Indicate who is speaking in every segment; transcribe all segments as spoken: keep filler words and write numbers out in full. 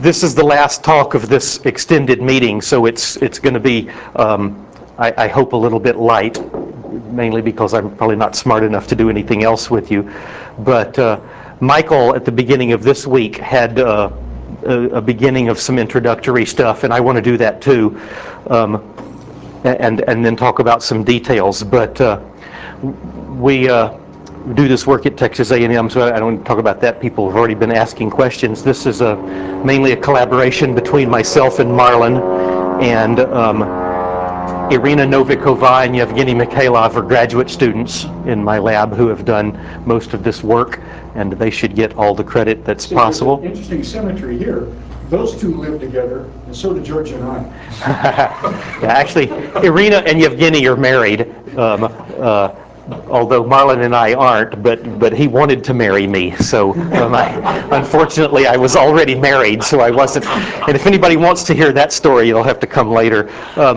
Speaker 1: this is the last talk of this extended meeting, so it's it's going to be, um, I, I hope, a little bit light, mainly because I'm probably not smart enough to do anything else with you. But uh, Michael, at the beginning of this week, had uh, a, a beginning of some introductory stuff, and I want to do that too, um, and and then talk about some details. But uh, we. Uh, do this work at Texas A and M, so I don't want to talk about that. People have already been asking questions. This is a, mainly a collaboration between myself and Marlon, and um, Irina Novikova and Yevgeny Mikhailov are graduate students in my lab who have done most of this work, and they should get all the credit that's
Speaker 2: See,
Speaker 1: possible.
Speaker 2: There's an interesting symmetry here. Those two live together, and so do George and I.
Speaker 1: Yeah, actually, Irina and Yevgeny are married. Um, uh, although Marlon and I aren't, but but he wanted to marry me, so um, I, unfortunately I was already married, so I wasn't. And if anybody wants to hear that story, you'll have to come later. Um,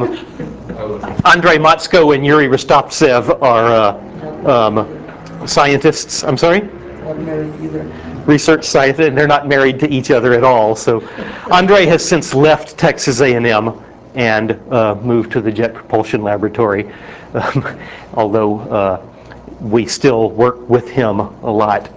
Speaker 1: Andrei Matsko and Yuri Rostoptsev are uh, um, scientists. I'm sorry?
Speaker 3: Not married either.
Speaker 1: Research scientists, and they're not married to each other at all. So Andrei has since left Texas A and M and uh, moved to the Jet Propulsion Laboratory, um, although uh, we still work with him a lot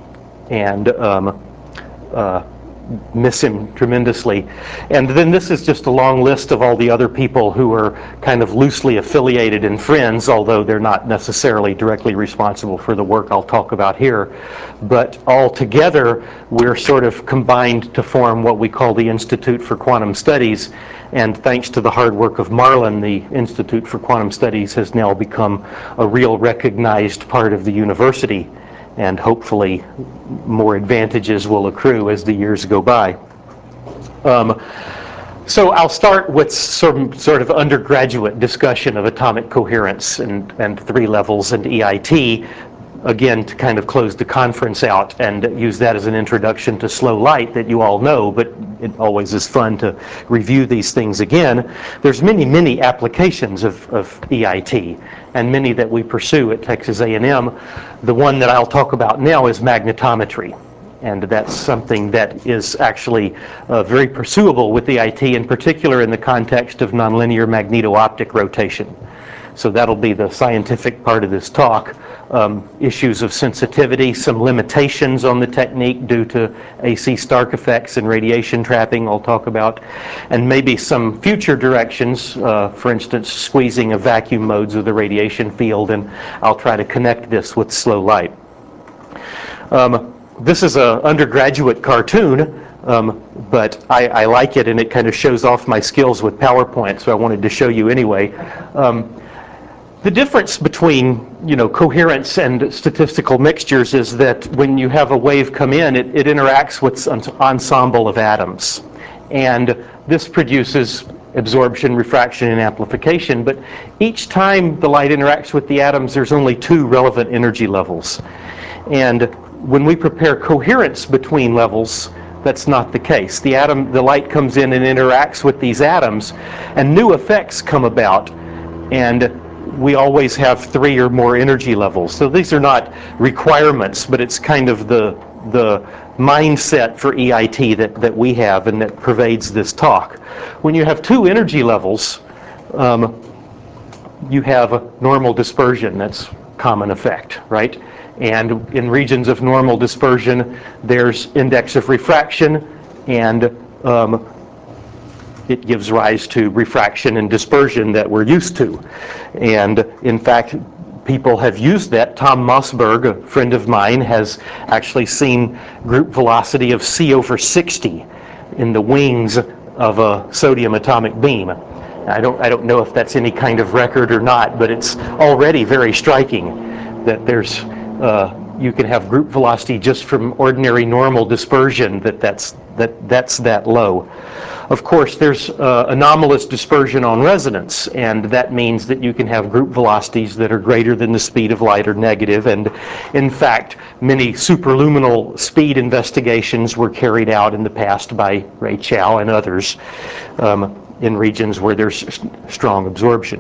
Speaker 1: and um, uh, miss him tremendously. And then this is just a long list of all the other people who are kind of loosely affiliated and friends, although they're not necessarily directly responsible for the work I'll talk about here. But all together, we're sort of combined to form what we call the Institute for Quantum Studies. And thanks to the hard work of Marlon, the Institute for Quantum Studies has now become a real recognized part of the university. And hopefully more advantages will accrue as the years go by. Um, so I'll start with some sort of undergraduate discussion of atomic coherence and, and three levels and E I T, again to kind of close the conference out and use that as an introduction to slow light that you all know, but it always is fun to review these things again. There's many, many applications of, of E I T, and many that we pursue at Texas A and M. The one that I'll talk about now is magnetometry, and that's something that is actually uh, very pursuable with E I T, in particular in the context of nonlinear magneto-optic rotation. So that'll be the scientific part of this talk. Um, issues of sensitivity, some limitations on the technique due to A C Stark effects and radiation trapping I'll talk about, and maybe some future directions, uh, for instance, squeezing of vacuum modes of the radiation field, and I'll try to connect this with slow light. Um, this is an undergraduate cartoon, um, but I, I like it, and it kind of shows off my skills with PowerPoint, so I wanted to show you anyway. Um, The difference between, you know, coherence and statistical mixtures is that when you have a wave come in, it, it interacts with an ensemble of atoms. And this produces absorption, refraction, and amplification. But each time the light interacts with the atoms, there's only two relevant energy levels. And when we prepare coherence between levels, that's not the case. The atom, the light comes in and interacts with these atoms, and new effects come about. And we always have three or more energy levels. So these are not requirements, but it's kind of the, the mindset for E I T that, that we have and that pervades this talk. When you have two energy levels, um, you have a normal dispersion. That's common effect, right? And in regions of normal dispersion, there's index of refraction, and um, it gives rise to refraction and dispersion that we're used to. And in fact, people have used that. Tom Mossberg, a friend of mine, has actually seen group velocity of C over sixty in the wings of a sodium atomic beam. I don't, I don't know if that's any kind of record or not, but it's already very striking that there's, uh, you can have group velocity just from ordinary normal dispersion that that's that, that's that low. Of course, there's uh, anomalous dispersion on resonance, and that means that you can have group velocities that are greater than the speed of light or negative. And in fact, many superluminal speed investigations were carried out in the past by Ray Chow and others um, in regions where there's strong absorption.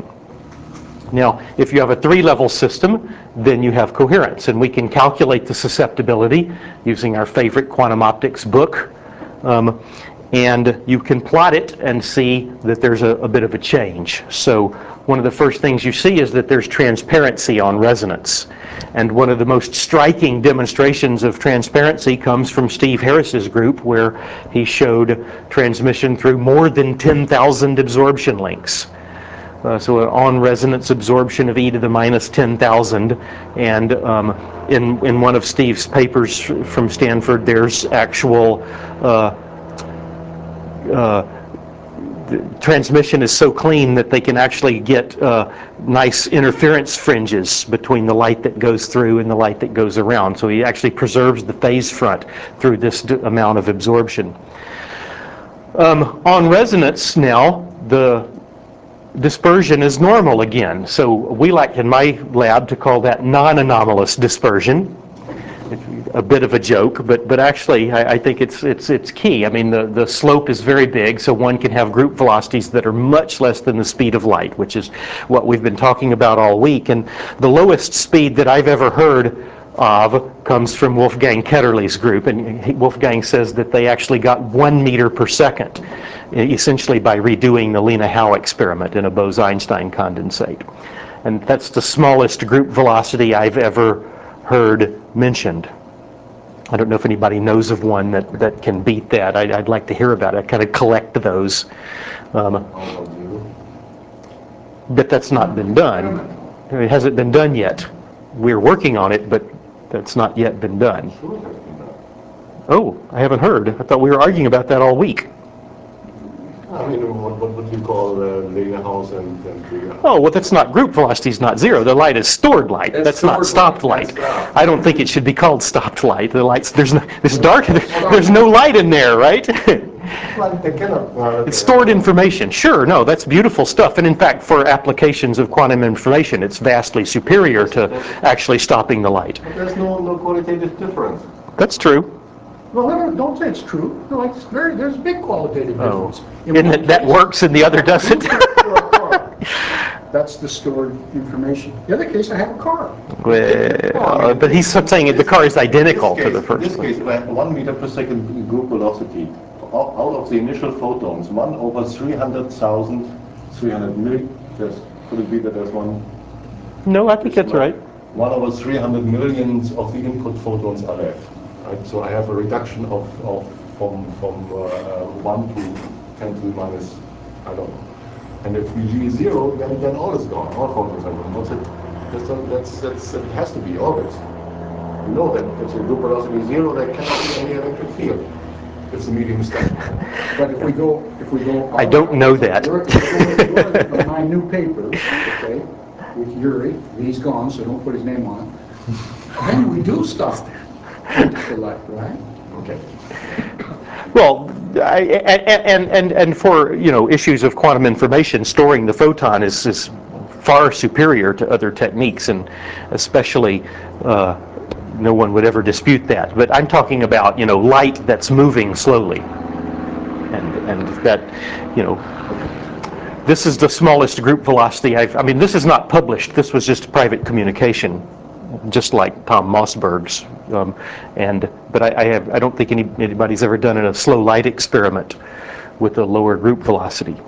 Speaker 1: Now, if you have a three-level system, then you have coherence, and we can calculate the susceptibility using our favorite quantum optics book. Um, and you can plot it and see that there's a, a bit of a change. So one of the first things you see is that there's transparency on resonance. And one of the most striking demonstrations of transparency comes from Steve Harris's group, where he showed transmission through more than ten thousand absorption links. Uh, so an on-resonance absorption of e to the minus ten thousand. And um, in, in one of Steve's papers from Stanford, there's actual uh, uh, the transmission is so clean that they can actually get uh, nice interference fringes between the light that goes through and the light that goes around. So he actually preserves the phase front through this d amount of absorption. Um, on resonance now, the dispersion is normal again. So we like in my lab to call that non-anomalous dispersion. A bit of a joke, but but actually I, I think it's it's it's key. I mean, the the slope is very big, so one can have group velocities that are much less than the speed of light, which is what we've been talking about all week. And the lowest speed that I've ever heard of comes from Wolfgang Ketterle's group, and he, Wolfgang says that they actually got one meter per second, essentially by redoing the Lena Howe experiment in a Bose-Einstein condensate. And that's the smallest group velocity I've ever heard mentioned. I don't know if anybody knows of one that, that can beat that. I'd, I'd like to hear about it. I kind of collect those. Um, but that's not been done. It hasn't been done yet. We're working on it, but that's not yet been done. Oh, I haven't heard. I thought we were arguing about that all week.
Speaker 3: I mean, what, what would you call uh, Lena House and, and the...
Speaker 1: Oh, well, that's not group velocity is not zero. The light is stored light.
Speaker 3: It's
Speaker 1: That's
Speaker 3: stored
Speaker 1: not stopped
Speaker 3: light.
Speaker 1: light.
Speaker 3: That's right.
Speaker 1: I don't think it should be called stopped light. The lights, there's no, it's dark. There's no light in there, right?
Speaker 3: Well, they cannot... Uh,
Speaker 1: It's stored information. Sure, no, that's beautiful stuff. And in fact, for applications of quantum information, it's vastly superior to actually stopping the light.
Speaker 3: But there's no, no qualitative difference.
Speaker 1: That's true.
Speaker 2: Well, no, no, don't say it's true. No, it's very, there's a big qualitative
Speaker 1: Oh,
Speaker 2: difference.
Speaker 1: and that, that works and the other doesn't.
Speaker 2: That's the stored information. The other case, I have a car.
Speaker 1: Well, but he's saying that the car is identical to the
Speaker 3: In
Speaker 1: first
Speaker 3: this
Speaker 1: one.
Speaker 3: case, we have one meter per second group velocity. Out out of the initial photons, one over three hundred thousand, three hundred million, there's, could it be that there's one?
Speaker 1: No, I think that's right.
Speaker 3: One over three hundred millions of the input photons are left. Right? So I have a reduction of, of from, from uh, one to ten to the minus, I don't know. And if we leave zero, then, then all is gone. All photons are gone. What's it? That's, that's, that's, it has to be always. You know that if the group velocity is zero, there cannot be any electric field. If the medium is static.
Speaker 2: But if we go, if we go...
Speaker 1: I don't know that.
Speaker 2: Your- your- your- My new paper, okay, with Yuri, he's gone, so don't put his name on it. Then we do stop the light, right?
Speaker 3: Okay.
Speaker 1: Well, I, and, and, and for, you know, issues of quantum information, storing the photon is, is far superior to other techniques, and especially uh, no one would ever dispute that. But I'm talking about, you know, light that's moving slowly. And, and that, you know, this is the smallest group velocity I've, I mean, this is not published. This was just private communication, just like Tom Mossberg's. Um, and, but I, I, have, I don't think any, anybody's ever done a slow light experiment with a lower group velocity.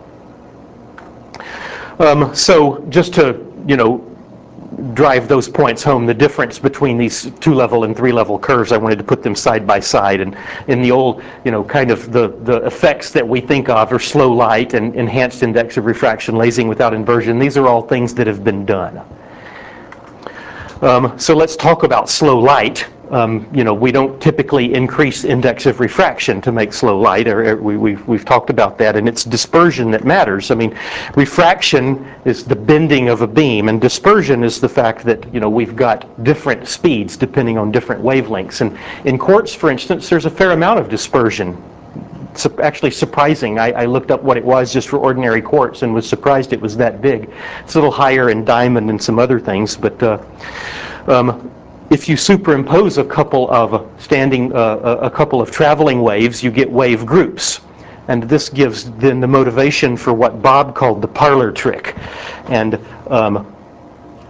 Speaker 1: Um, so just to, you know, drive those points home, the difference between these two-level and three-level curves, I wanted to put them side by side. And in the old, you know, kind of the, the effects that we think of are slow light and enhanced index of refraction, lasing without inversion. These are all things that have been done. Um, so let's talk about slow light. Um, you know, we don't typically increase index of refraction to make slow light. Or, or we, we've, we've talked about that, and it's dispersion that matters. I mean, refraction is the bending of a beam, and dispersion is the fact that, you know, we've got different speeds depending on different wavelengths. And in quartz, for instance, there's a fair amount of dispersion. It's actually surprising. I, I looked up what it was just for ordinary quartz and was surprised it was that big. It's a little higher in diamond and some other things, but uh, um, if you superimpose a couple of standing, uh, a couple of traveling waves, you get wave groups. And this gives then the motivation for what Bob called the parlor trick. And um,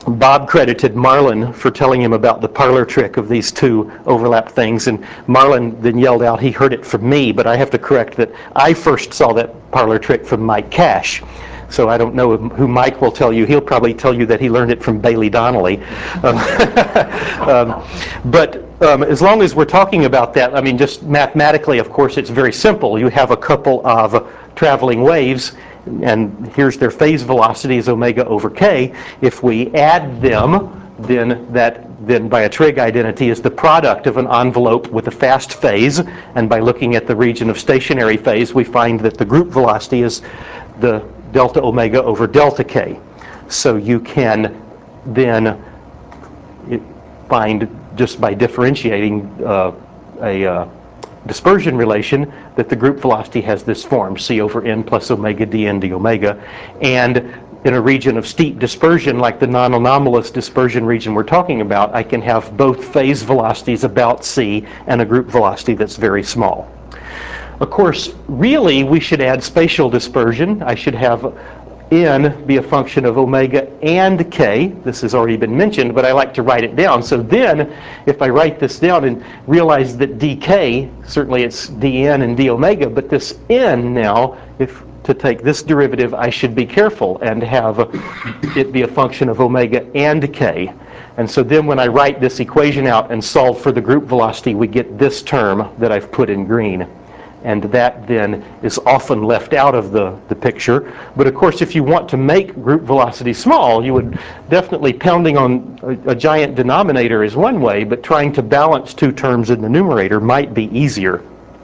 Speaker 1: Bob credited Marlin for telling him about the parlor trick of these two overlap things, and Marlin then yelled out he heard it from me, but I have to correct that I first saw that parlor trick from Mike Cash. So I don't know who Mike will tell you. He'll probably tell you that he learned it from Bailey Donnelly. Um, um, but um, as long as we're talking about that, I mean, just mathematically, of course, it's very simple. You have a couple of traveling waves, and here's their phase velocity is omega over k. If we add them, then that then by a trig identity is the product of an envelope with a fast phase, and by looking at the region of stationary phase, we find that the group velocity is the delta omega over delta k. So you can then find, just by differentiating uh, a uh, dispersion relation, that the group velocity has this form, c over n plus omega dn d omega. And in a region of steep dispersion, like the non-anomalous dispersion region we're talking about, I can have both phase velocities about c and a group velocity that's very small. Of course, really, we should add spatial dispersion. I should have n be a function of omega and k. This has already been mentioned, but I like to write it down. So then, if I write this down and realize that dk, certainly it's dn and d omega, but this n now, if to take this derivative, I should be careful and have it be a function of omega and k. And so then when I write this equation out and solve for the group velocity, we get this term that I've put in green. And that then is often left out of the, the picture. But of course, if you want to make group velocity small, you would definitely, pounding on a, a giant denominator is one way, but trying to balance two terms in the numerator might be easier.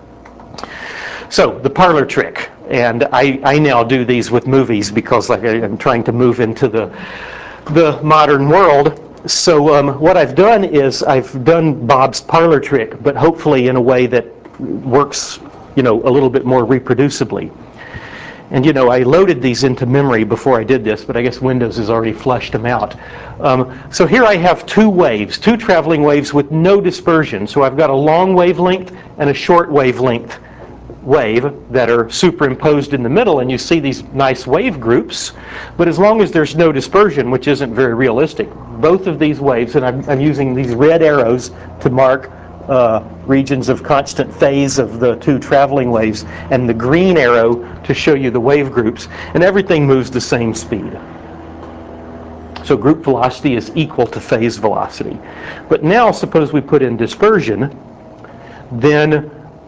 Speaker 1: So the parlor trick. And I, I now do these with movies because like I, I'm trying to move into the, the modern world. So um, what I've done is I've done Bob's parlor trick, but hopefully in a way that works, you know, a little bit more reproducibly. And you know, I loaded these into memory before I did this, but I guess Windows has already flushed them out. Um, so here I have two waves, two traveling waves with no dispersion. So I've got a long wavelength and a short wavelength wave that are superimposed in the middle, and you see these nice wave groups. But as long as there's no dispersion, which isn't very realistic, both of these waves, and I'm, I'm using these red arrows to mark Uh, regions of constant phase of the two traveling waves, and the green arrow to show you the wave groups, and everything moves the same speed. So group velocity is equal to phase velocity. But now suppose we put in dispersion, then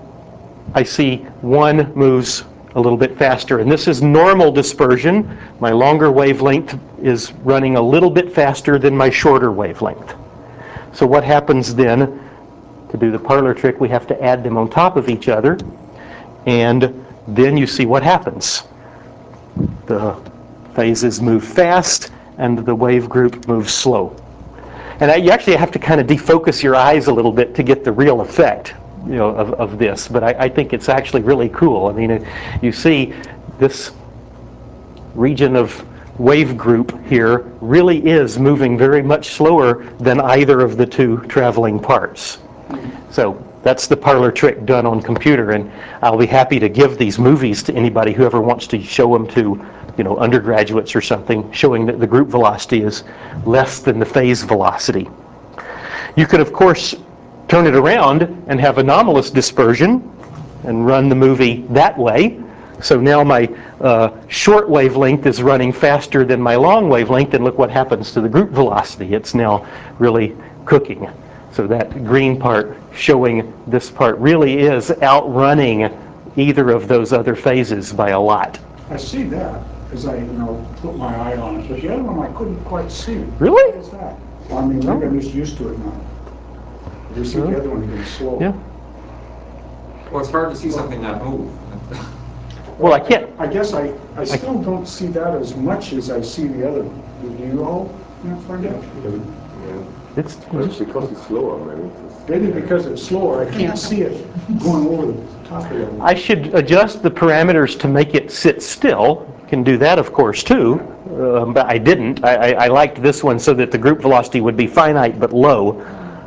Speaker 1: I see one moves a little bit faster, and this is normal dispersion. My longer wavelength is running a little bit faster than my shorter wavelength. So what happens then? To do the parlor trick, we have to add them on top of each other, and then you see what happens. The phases move fast, and the wave group moves slow. And I, you actually have to kind of defocus your eyes a little bit to get the real effect, you know, of, of this. But I, I think it's actually really cool. I mean, it, you see this region of wave group here really is moving very much slower than either of the two traveling parts. So that's the parlor trick done on computer, and I'll be happy to give these movies to anybody who ever wants to show them to, you know, undergraduates or something, showing that the group velocity is less than the phase velocity. You could, of course, turn it around and have anomalous dispersion and run the movie that way. So now my uh, short wavelength is running faster than my long wavelength, and look what happens to the group velocity. It's now really cooking. So that green part showing this part really is outrunning either of those other phases by a lot.
Speaker 2: I see that as I, you know, put my eye on it, but the other one I couldn't quite see.
Speaker 1: Really?
Speaker 2: What is that? Well, I mean, maybe I'm just used to it now. You see the other one again slow.
Speaker 1: Yeah.
Speaker 4: Well, it's hard to see something not move.
Speaker 1: Well, I can't.
Speaker 2: I guess I, I still don't see that as much as I see the other. Do you all find out?
Speaker 1: It's
Speaker 3: It's because it's slower, man. It's-
Speaker 2: Maybe because it's slower, I can't see it going over the top of it.
Speaker 1: I should adjust the parameters to make it sit still. Can do that, of course, too. Um, but I didn't. I, I, I liked this one so that the group velocity would be finite but low.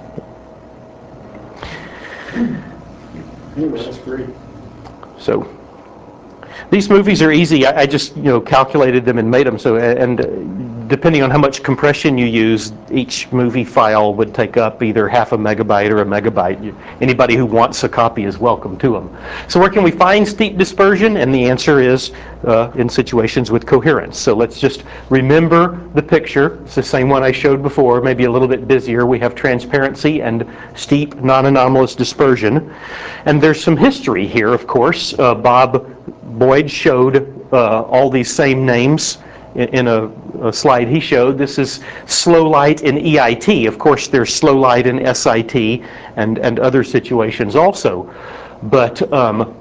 Speaker 2: Anyway, that's great.
Speaker 1: So these movies are easy. I, I just, you know, calculated them and made them. So, and depending on how much compression you use, each movie file would take up either half a megabyte or a megabyte. You, anybody who wants a copy is welcome to them. So where can we find steep dispersion? And the answer is uh, in situations with coherence. So let's just remember the picture. It's the same one I showed before, maybe a little bit busier. We have transparency and steep non-anomalous dispersion. And there's some history here, of course. Uh, Bob Boyd showed uh, all these same names in a, a slide he showed. This is slow light in E I T. Of course, there's slow light in S I T and, and other situations also. But um,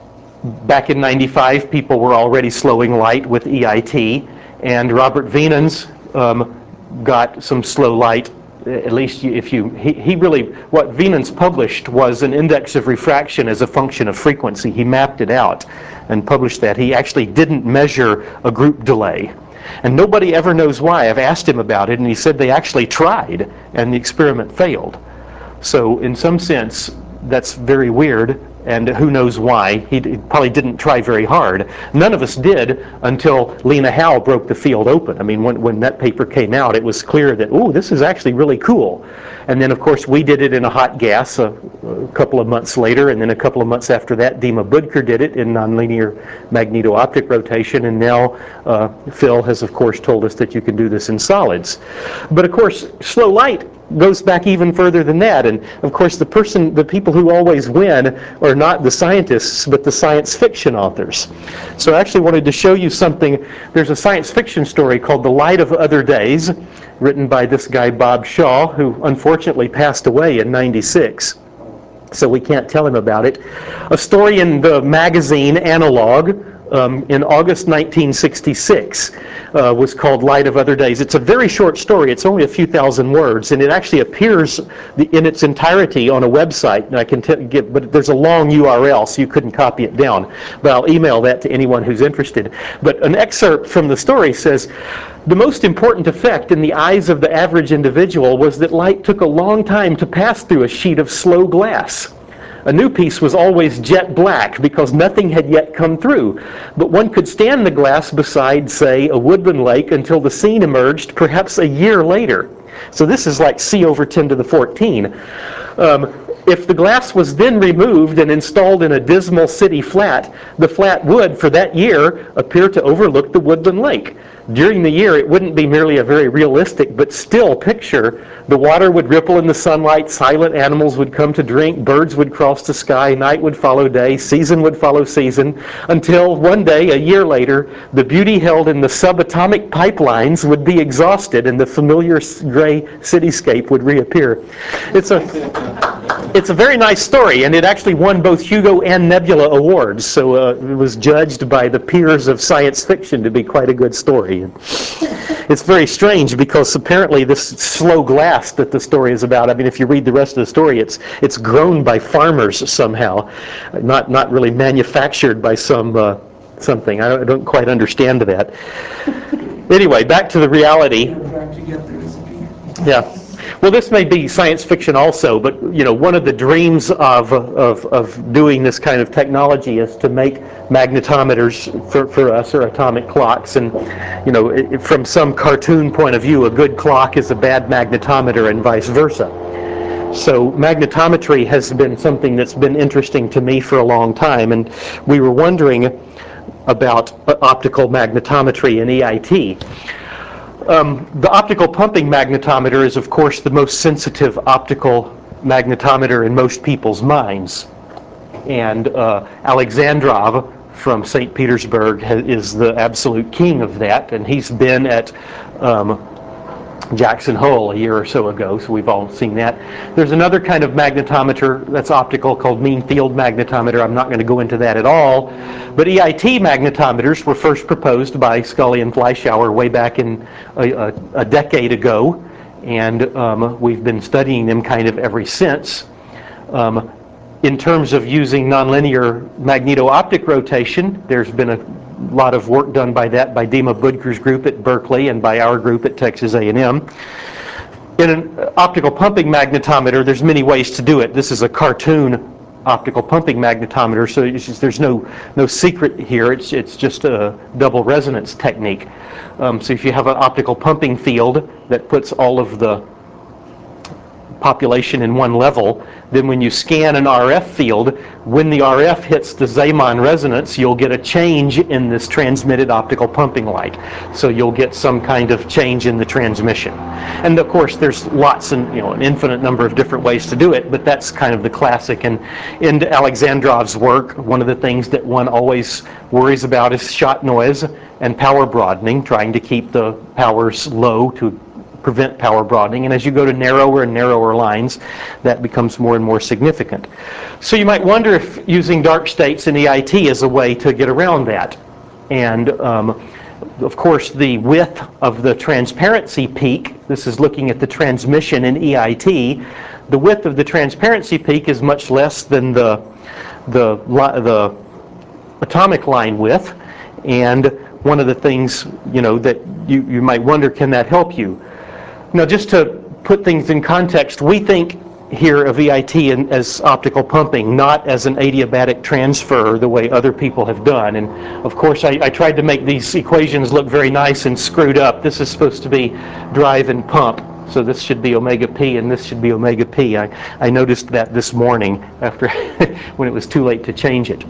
Speaker 1: back in ninety-five, people were already slowing light with E I T, and Robert Wienans um, got some slow light. At least if you, he, he really, what Wienans published was an index of refraction as a function of frequency. He mapped it out and published that. He actually didn't measure a group delay. And nobody ever knows why. I've asked him about it, and he said they actually tried, and the experiment failed. So in some sense, that's very weird, and who knows why. He probably didn't try very hard. None of us did until Lena Howe broke the field open. I mean, when, when that paper came out, it was clear that, oh, this is actually really cool. And then, of course, we did it in a hot gas a, a couple of months later, and then a couple of months after that, Dima Budker did it in nonlinear magneto-optic rotation, and now uh, Phil has, of course, told us that you can do this in solids. But, of course, slow light goes back even further than that. And of course, the person, the people who always win are not the scientists, but the science fiction authors. So I actually wanted to show you something. There's a science fiction story called The Light of Other Days, written by this guy Bob Shaw, who unfortunately passed away in ninety-six. So we can't tell him about it. A story in the magazine Analog um, in August nineteen sixty-six uh, was called Light of Other Days. It's a very short story. It's only a few thousand words, and it actually appears the, in its entirety on a website. And I can t- give, but there's a long U R L, so you couldn't copy it down. But I'll email that to anyone who's interested. But an excerpt from the story says, the most important effect in the eyes of the average individual was that light took a long time to pass through a sheet of slow glass. A new piece was always jet black because nothing had yet come through. But one could stand the glass beside, say, a woodland lake until the scene emerged perhaps a year later. So this is like C over ten to the fourteen. Um, if the glass was then removed and installed in a dismal city flat, the flat would, for that year, appear to overlook the woodland lake. During the year, it wouldn't be merely a very realistic, but still picture. The water would ripple in the sunlight, silent animals would come to drink, birds would cross the sky, night would follow day, season would follow season, until one day, a year later, the beauty held in the subatomic pipelines would be exhausted and the familiar gray cityscape would reappear. It's a, it's a very nice story, and it actually won both Hugo and Nebula awards, so uh, it was judged by the peers of science fiction to be quite a good story. It's very strange because apparently this slow glass that the story is about, I mean, if you read the rest of the story, it's it's grown by farmers somehow, not not really manufactured by some uh, something. I don't, I don't quite understand that. Anyway, back to the reality. Yeah. Well, this may be science fiction also, but you know, one of the dreams of of of doing this kind of technology is to make magnetometers for for us, or atomic clocks. And you know, it, from some cartoon point of view, a good clock is a bad magnetometer, and vice versa. So magnetometry has been something that's been interesting to me for a long time, and we were wondering about optical magnetometry in E I T. Um, the optical pumping magnetometer is, of course, the most sensitive optical magnetometer in most people's minds. And uh, Alexandrov from Saint Petersburg ha- is the absolute king of that, and he's been at um, Jackson Hole a year or so ago, so we've all seen that. There's another kind of magnetometer that's optical called mean field magnetometer. I'm not going to go into that at all. But E I T magnetometers were first proposed by Scully and Fleischauer way back in a, a, a decade ago, and um, we've been studying them kind of ever since. Um, in terms of using nonlinear magneto-optic rotation, there's been a A lot of work done by that by Dima Budker's group at Berkeley and by our group at Texas A and M. In an optical pumping magnetometer, there's many ways to do it. This is a cartoon optical pumping magnetometer, so it's just, there's no no secret here. It's it's just a double resonance technique. Um, so if you have an optical pumping field that puts all of the population in one level, then when you scan an R F field, when the R F hits the Zeeman resonance, you'll get a change in this transmitted optical pumping light. So you'll get some kind of change in the transmission. And of course, there's lots and, you know, an infinite number of different ways to do it, but that's kind of the classic. And in Alexandrov's work, one of the things that one always worries about is shot noise and power broadening, trying to keep the powers low to prevent power broadening, and as you go to narrower and narrower lines, that becomes more and more significant. So you might wonder if using dark states in E I T is a way to get around that. And um, of course, the width of the transparency peak, this is looking at the transmission in E I T, the width of the transparency peak is much less than the, the, the atomic line width, and one of the things, you know, that you, you might wonder, can that help you? Now, just to put things in context, we think here of E I T in, as optical pumping, not as an adiabatic transfer the way other people have done. And of course, I, I tried to make these equations look very nice and screwed up. This is supposed to be drive and pump. So this should be omega p, and this should be omega p. I, I noticed that this morning after when it was too late to change it.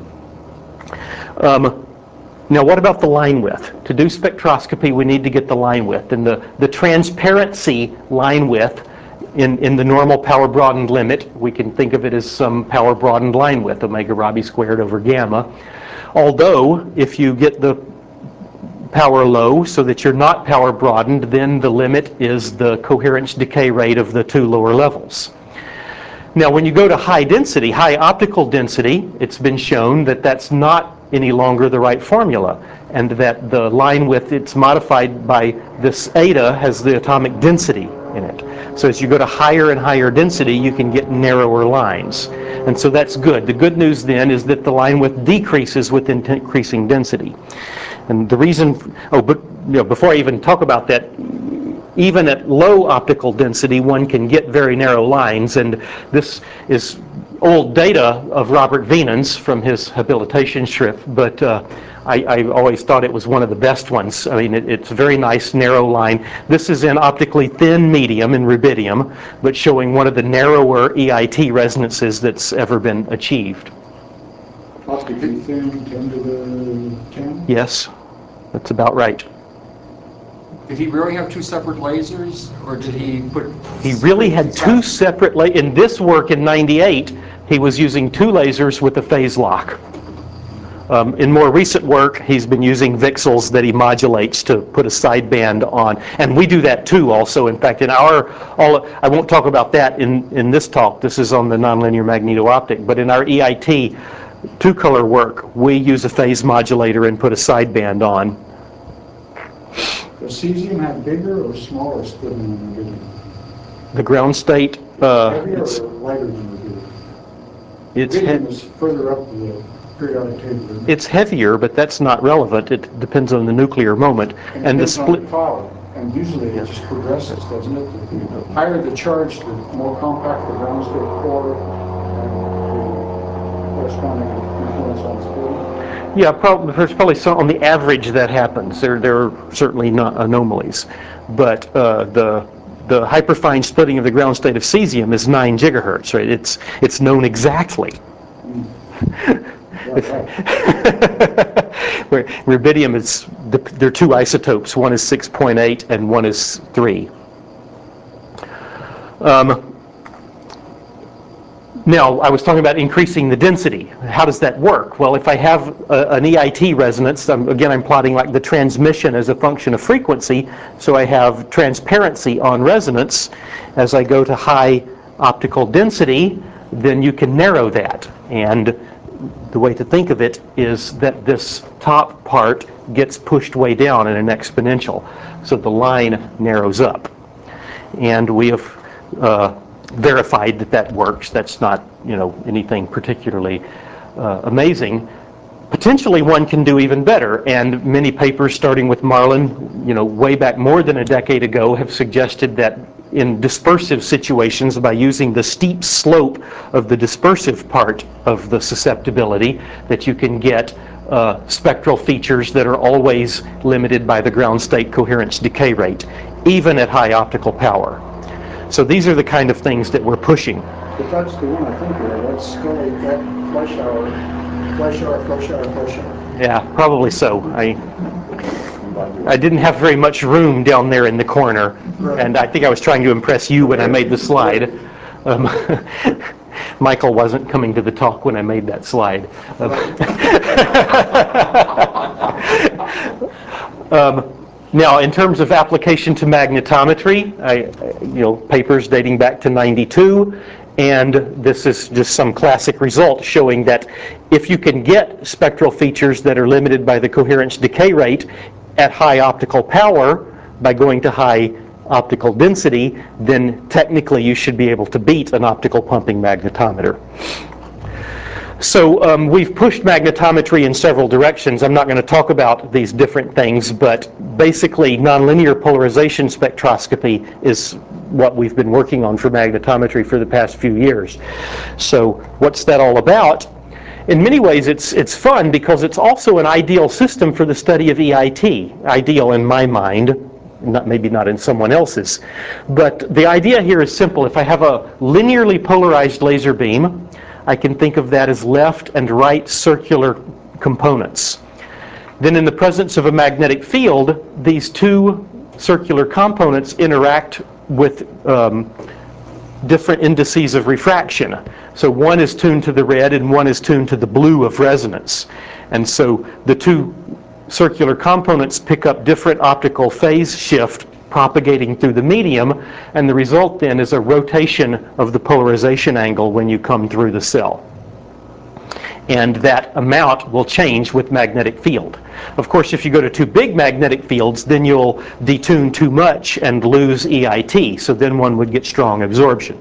Speaker 1: Um, Now, what about the line width? To do spectroscopy, we need to get the line width. And the, the transparency line width in, in the normal power broadened limit, we can think of it as some power broadened line width, omega Rabi squared over gamma. Although, if you get the power low so that you're not power broadened, then the limit is the coherence decay rate of the two lower levels. Now, when you go to high density, high optical density, it's been shown that that's not any longer the right formula, and that the line width, it's modified by this eta, has the atomic density in it. So as you go to higher and higher density, you can get narrower lines. And so that's good. The good news then is that the line width decreases with increasing density. And the reason, oh, but you know, before I even talk about that, even at low optical density, one can get very narrow lines, and this is old data of Robert Wienand's from his habilitation shrift, but uh, I, I always thought it was one of the best ones. I mean, it, it's a very nice narrow line. This is in optically thin medium in rubidium, but showing one of the narrower E I T resonances that's ever been achieved.
Speaker 2: Optically thin, ten to the ten?
Speaker 1: Yes, that's about right.
Speaker 4: Did he really have two separate lasers, or did he put...
Speaker 1: He really had two separate lasers. In this work in ninety-eight, he was using two lasers with a phase lock. Um, in more recent work, he's been using VCSELs that he modulates to put a sideband on. And we do that too also. In fact, in our, all, I won't talk about that in, in this talk. This is on the nonlinear magneto-optic. But in our E I T two-color work, we use a phase modulator and put a sideband on.
Speaker 2: Does cesium have bigger or smaller splitting than rubidium?
Speaker 1: The ground state, uh,
Speaker 2: Heavier
Speaker 1: it's,
Speaker 2: or lighter than rubidium?
Speaker 1: it's,
Speaker 2: Rubidium
Speaker 1: he
Speaker 2: is further up the periodic table.
Speaker 1: it's heavier, but that's not relevant. It depends on the nuclear moment.
Speaker 2: And,
Speaker 1: And the
Speaker 2: depends on
Speaker 1: split.
Speaker 2: the power. And usually it just progresses, doesn't it? The higher the charge, the more compact the ground state core and the corresponding influence on splitting.
Speaker 1: Yeah, probably, there's probably some, on the average that happens. There, there are certainly not anomalies. But uh, the, the hyperfine splitting of the ground state of cesium is nine gigahertz, right? It's, it's known exactly.
Speaker 2: Mm.
Speaker 1: Where rubidium is, there are two isotopes. One is six point eight and one is three. Um, Now, I was talking about increasing the density. How does that work? Well, if I have a, an E I T resonance, I'm, again, I'm plotting like the transmission as a function of frequency, so I have transparency on resonance. As I go to high optical density, then you can narrow that. And the way to think of it is that this top part gets pushed way down in an exponential, so the line narrows up. And we have uh, verified that that works. That's not, you know, anything particularly uh, amazing. Potentially one can do even better, and many papers starting with Marlin, you know, way back more than a decade ago have suggested that in dispersive situations by using the steep slope of the dispersive part of the susceptibility that you can get uh, spectral features that are always limited by the ground state coherence decay rate, even at high optical power. So these are the kind of things that we're pushing.
Speaker 2: But that's the one I think of, that's Scully, that flush hour, flush hour, flush hour, flush hour.
Speaker 1: Yeah, probably so. I I didn't have very much room down there in the corner, and I think I was trying to impress you when I made the slide. Um, Michael wasn't coming to the talk when I made that slide. um, now, in terms of application to magnetometry, I, you know, papers dating back to ninety-two, and this is just some classic result showing that if you can get spectral features that are limited by the coherence decay rate at high optical power by going to high optical density, then technically you should be able to beat an optical pumping magnetometer. So um, we've pushed magnetometry in several directions. I'm not going to talk about these different things, but basically nonlinear polarization spectroscopy is what we've been working on for magnetometry for the past few years. So what's that all about? In many ways, it's, it's fun because it's also an ideal system for the study of E I T. Ideal in my mind, not, maybe not in someone else's. But the idea here is simple. If I have a linearly polarized laser beam, I can think of that as left and right circular components. Then in the presence of a magnetic field, these two circular components interact with um, different indices of refraction. So one is tuned to the red and one is tuned to the blue of resonance. And so the two circular components pick up different optical phase shift propagating through the medium, and the result then is a rotation of the polarization angle when you come through the cell. And that amount will change with magnetic field. Of course, if you go to too big magnetic fields, then you'll detune too much and lose E I T, so then one would get strong absorption.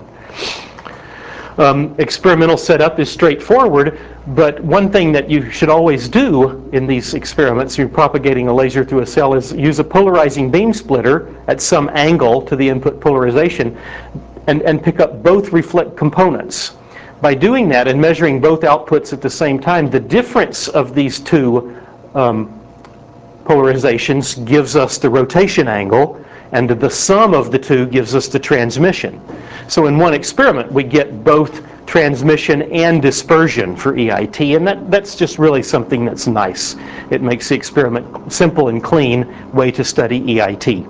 Speaker 1: Um, experimental setup is straightforward, but one thing that you should always do in these experiments, you're propagating a laser through a cell, is use a polarizing beam splitter at some angle to the input polarization and, and pick up both reflect components. By doing that and measuring both outputs at the same time, the difference of these two um, polarizations gives us the rotation angle, and the sum of the two gives us the transmission. So in one experiment, we get both transmission and dispersion for E I T, and that, that's just really something that's nice. It makes the experiment simple and clean way to study E I T.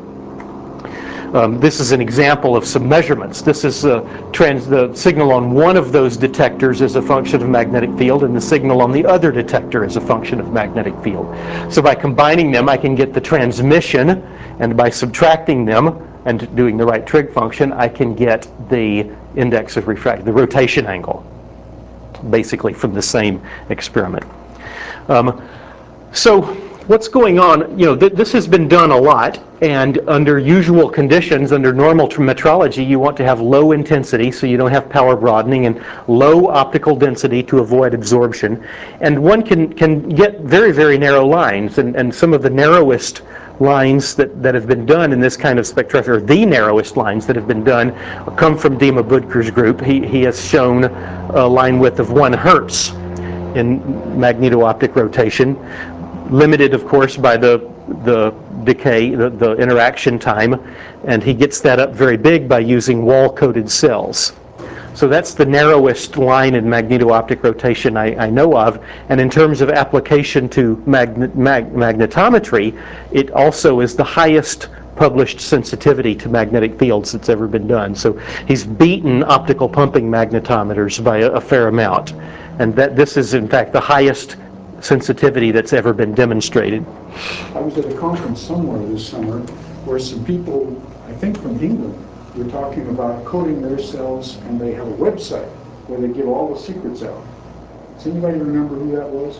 Speaker 1: Um, this is an example of some measurements. This is uh, trans the signal on one of those detectors is a function of magnetic field, and the signal on the other detector is a function of magnetic field. So by combining them, I can get the transmission, and by subtracting them and doing the right trig function, I can get the index of refraction, the rotation angle, basically from the same experiment. Um, so what's going on? You know, th this has been done a lot, and under usual conditions, under normal metrology, you want to have low intensity so you don't have power broadening, and low optical density to avoid absorption. And one can, can get very, very narrow lines, and, and some of the narrowest lines that, that have been done in this kind of spectroscopy, or the narrowest lines that have been done, come from Dima Budker's group. He, he has shown a line width of one hertz in magneto-optic rotation, limited, of course, by the, the decay, the, the interaction time, and he gets that up very big by using wall-coated cells. So that's the narrowest line in magneto-optic rotation I, I know of, and in terms of application to magnet, mag, magnetometry, it also is the highest published sensitivity to magnetic fields that's ever been done. So he's beaten optical pumping magnetometers by a, a fair amount, and that this is in fact the highest sensitivity that's ever been demonstrated.
Speaker 2: I was at a conference somewhere this summer where some people, I think from England, were talking about coding their cells, and they have a website where they give all the secrets out. Does anybody remember who that was?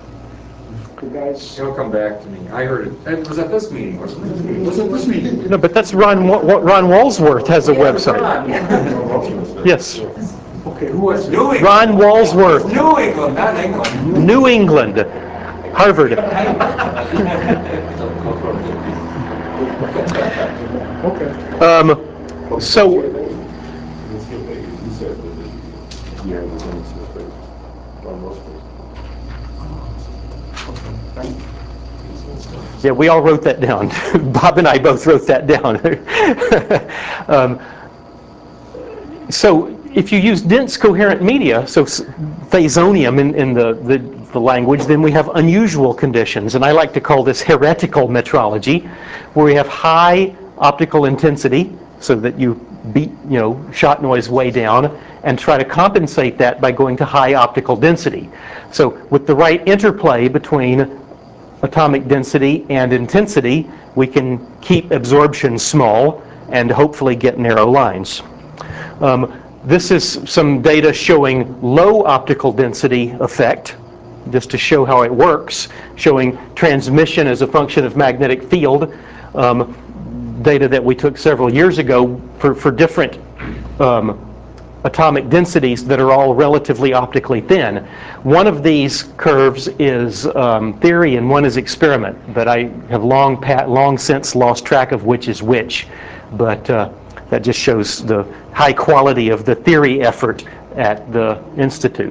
Speaker 2: The guys.
Speaker 4: He'll come back to me. I heard it. It was at this meeting, wasn't it?
Speaker 2: Was it this meeting?
Speaker 1: No, but that's Ron, Ron Walsworth has a
Speaker 4: Yeah,
Speaker 1: website.
Speaker 4: Ron.
Speaker 1: Yes.
Speaker 2: Okay,
Speaker 4: Who was New England?
Speaker 1: Ron Walsworth.
Speaker 4: New England, not England.
Speaker 1: New England. Harvard.
Speaker 2: okay.
Speaker 1: Um, So,
Speaker 3: Let's see what he said that the year was in the space. Almost.
Speaker 1: yeah, we all wrote that down. Bob and I both wrote that down. um, so if you use dense coherent media, so phasonium in, in the, the, the language, then we have unusual conditions. And I like to call this heretical metrology, where we have high optical intensity, so that you beat, you know, shot noise way down, and try to compensate that by going to high optical density. So with the right interplay between atomic density and intensity, we can keep absorption small and hopefully get narrow lines. Um, this is some data showing low optical density effect, just to show how it works, showing transmission as a function of magnetic field. Um, data that we took several years ago for, for different um, atomic densities that are all relatively optically thin. One of these curves is um, theory and one is experiment, but I have long, long since lost track of which is which. But uh, that just shows the high quality of the theory effort at the Institute.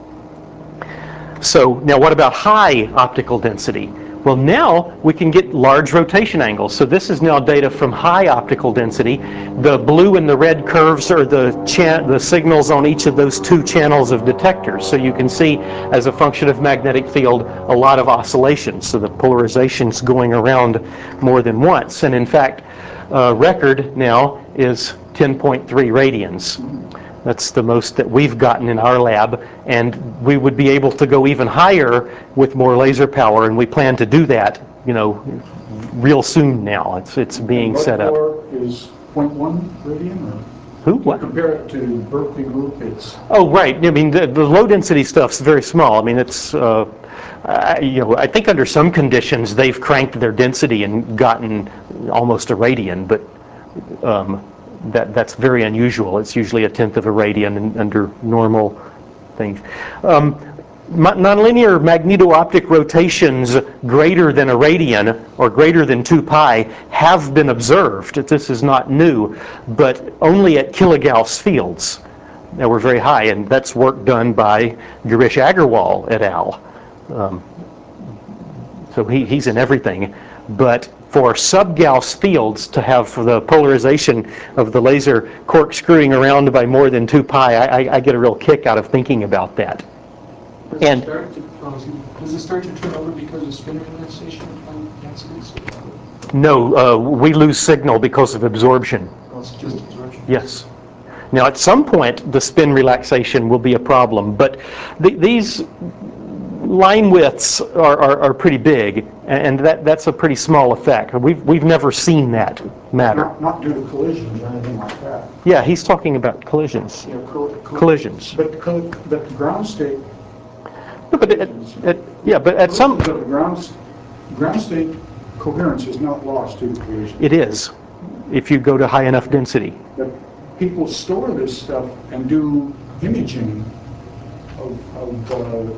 Speaker 1: So now what about high optical density? Well, now we can get large rotation angles. So this is now data from high optical density. The blue and the red curves are the, the signals on each of those two channels of detectors. So you can see, as a function of magnetic field, a lot of oscillations. So the polarization's going around more than once. And in fact, uh, record now is ten point three radians. That's the most that we've gotten in our lab, and we would be able to go even higher with more laser power, and we plan to do that, you know, real soon now. It's it's being set up.
Speaker 2: Is zero point one radian, or
Speaker 1: who? What?
Speaker 2: Compare it to Berkeley group, it's
Speaker 1: Oh, right. I mean, the, the low density stuff's very small. I mean, it's uh, I, you know, I think under some conditions they've cranked their density and gotten almost a radian, but. Um, That, that's very unusual. It's usually a tenth of a radian in, under normal things. Um, nonlinear magneto-optic rotations greater than a radian or greater than two pi have been observed. This is not new, but only at kilogauss fields. That were very high, and that's work done by Girish Agarwal et al. Um, so he, he's in everything. But for sub-Gauss fields to have the polarization of the laser corkscrewing around by more than two pi, I, I get a real kick out of thinking about that.
Speaker 5: Does
Speaker 1: And
Speaker 5: it start to, oh, does it start to turn over because of spin relaxation on densities?
Speaker 1: no, uh, we lose signal because of absorption.
Speaker 5: Oh, it's just absorption?
Speaker 1: Yes. Now, at some point, the spin relaxation will be a problem, but the, these line widths are, are, are pretty big, and that, that's a pretty small effect. We've, we've never seen that matter.
Speaker 2: not, not due to collisions or anything like that.
Speaker 1: Yeah, he's talking about collisions.
Speaker 2: You know, co- co-
Speaker 1: Collisions.
Speaker 2: But, co- but the ground state,
Speaker 1: No, but at, at, yeah, but at some...
Speaker 2: but the ground, ground state coherence is not lost due to collision.
Speaker 1: It is, if you go to high enough density.
Speaker 2: But people store this stuff and do imaging of, of uh,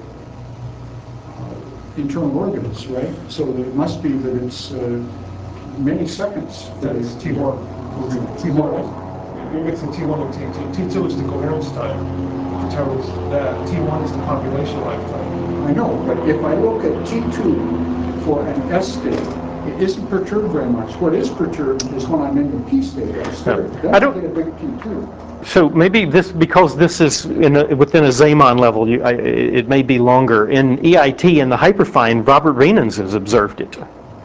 Speaker 2: internal organs, right? So it must be that it's uh, many seconds.
Speaker 6: That is T one. T one, you're mixing T one with T two. T two is the coherence time. It determines that. T one is the population lifetime.
Speaker 2: I know, but if I look at T two for an S state, it isn't perturbed very much. What is perturbed is when I'm in the P state.
Speaker 1: No,
Speaker 2: Then
Speaker 1: I don't-
Speaker 2: get a big T two.
Speaker 1: So maybe this, because this is in a, within a Zeeman level, you, I, it may be longer. In E I T, in the hyperfine, Robert Reenens has observed it.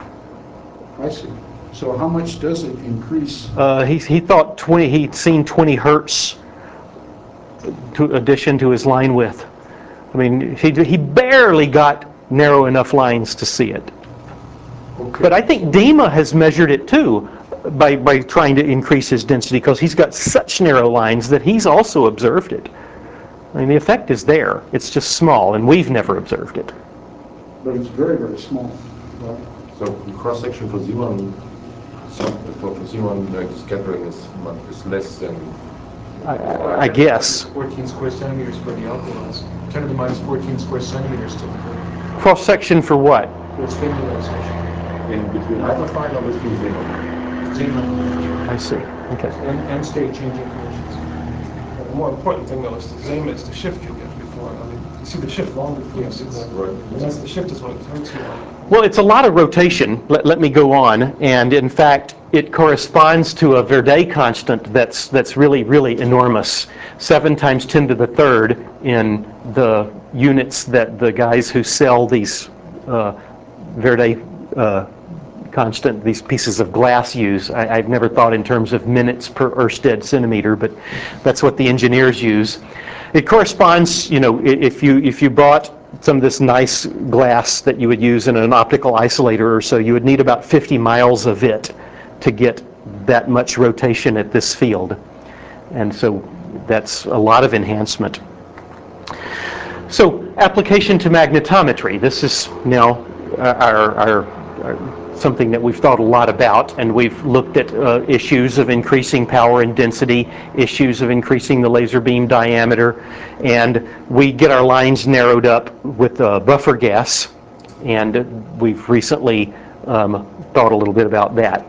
Speaker 2: I see. So how much does it increase?
Speaker 1: Uh, he, he thought twenty, he'd seen twenty hertz to addition to his line width. I mean, he, he barely got narrow enough lines to see it.
Speaker 2: Okay.
Speaker 1: But I think Dima has measured it too by, by trying to increase his density, because he's got such narrow lines that he's also observed it. I mean, the effect is there. It's just small, and we've never observed it.
Speaker 2: But it's very, very small. Right?
Speaker 3: So cross section for Zeeman, so for Zeeman, like scattering is much, is less than.
Speaker 1: I, I guess.
Speaker 5: fourteen square centimeters for the alpha ones. ten to the minus fourteen square centimeters typically.
Speaker 1: Cross section for what?
Speaker 5: For spin relaxation.
Speaker 3: In between hyperfine or between Zeeman?
Speaker 6: Zame application.
Speaker 1: I see. Okay.
Speaker 6: And, and state changing conditions. Uh, The more important thing though is the Zame is the shift you get before. I mean, you see the shift long before you see the,
Speaker 3: Right.
Speaker 6: and that's the shift is what hurts you on.
Speaker 1: Well, it's a lot of rotation. Let, let me go on. And in fact, it corresponds to a Verdet constant that's that's really, really enormous. seven times ten to the third in the units that the guys who sell these uh, Verdet uh, constant, these pieces of glass use. I, I've never thought in terms of minutes per Ørsted centimeter, but that's what the engineers use. It corresponds, you know, i- if you if you bought some of this nice glass that you would use in an optical isolator or so, you would need about fifty miles of it to get that much rotation at this field. And so that's a lot of enhancement. So application to magnetometry. This is now our, our, our something that we've thought a lot about, and we've looked at uh, issues of increasing power and density, issues of increasing the laser beam diameter, and we get our lines narrowed up with uh, buffer gas, and we've recently um, thought a little bit about that.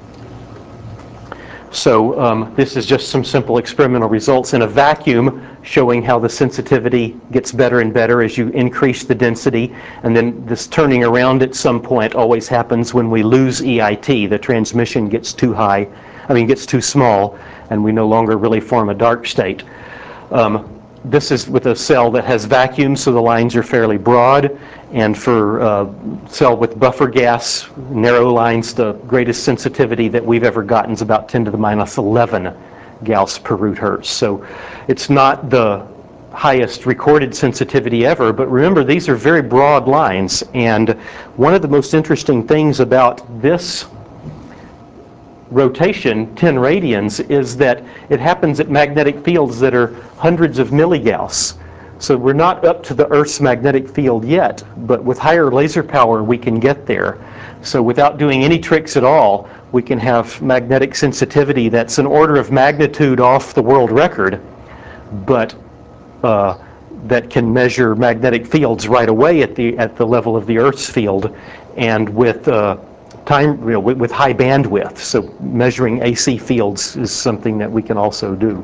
Speaker 1: So um, this is just some simple experimental results in a vacuum showing how the sensitivity gets better and better as you increase the density. And then this turning around at some point always happens when we lose E I T. The transmission gets too high, I mean gets too small, and we no longer really form a dark state. Um, This is with a cell that has vacuum, so the lines are fairly broad. And for uh, cell with buffer gas, narrow lines, the greatest sensitivity that we've ever gotten is about ten to the minus eleven Gauss per root hertz. So it's not the highest recorded sensitivity ever, but remember, these are very broad lines. And one of the most interesting things about this rotation, ten radians, is that it happens at magnetic fields that are hundreds of milligauss. So we're not up to the Earth's magnetic field yet, but with higher laser power we can get there. So without doing any tricks at all, we can have magnetic sensitivity that's an order of magnitude off the world record, but uh, that can measure magnetic fields right away at the at the level of the Earth's field, and with uh, time, you know, with, with high bandwidth. So measuring A C fields is something that we can also do.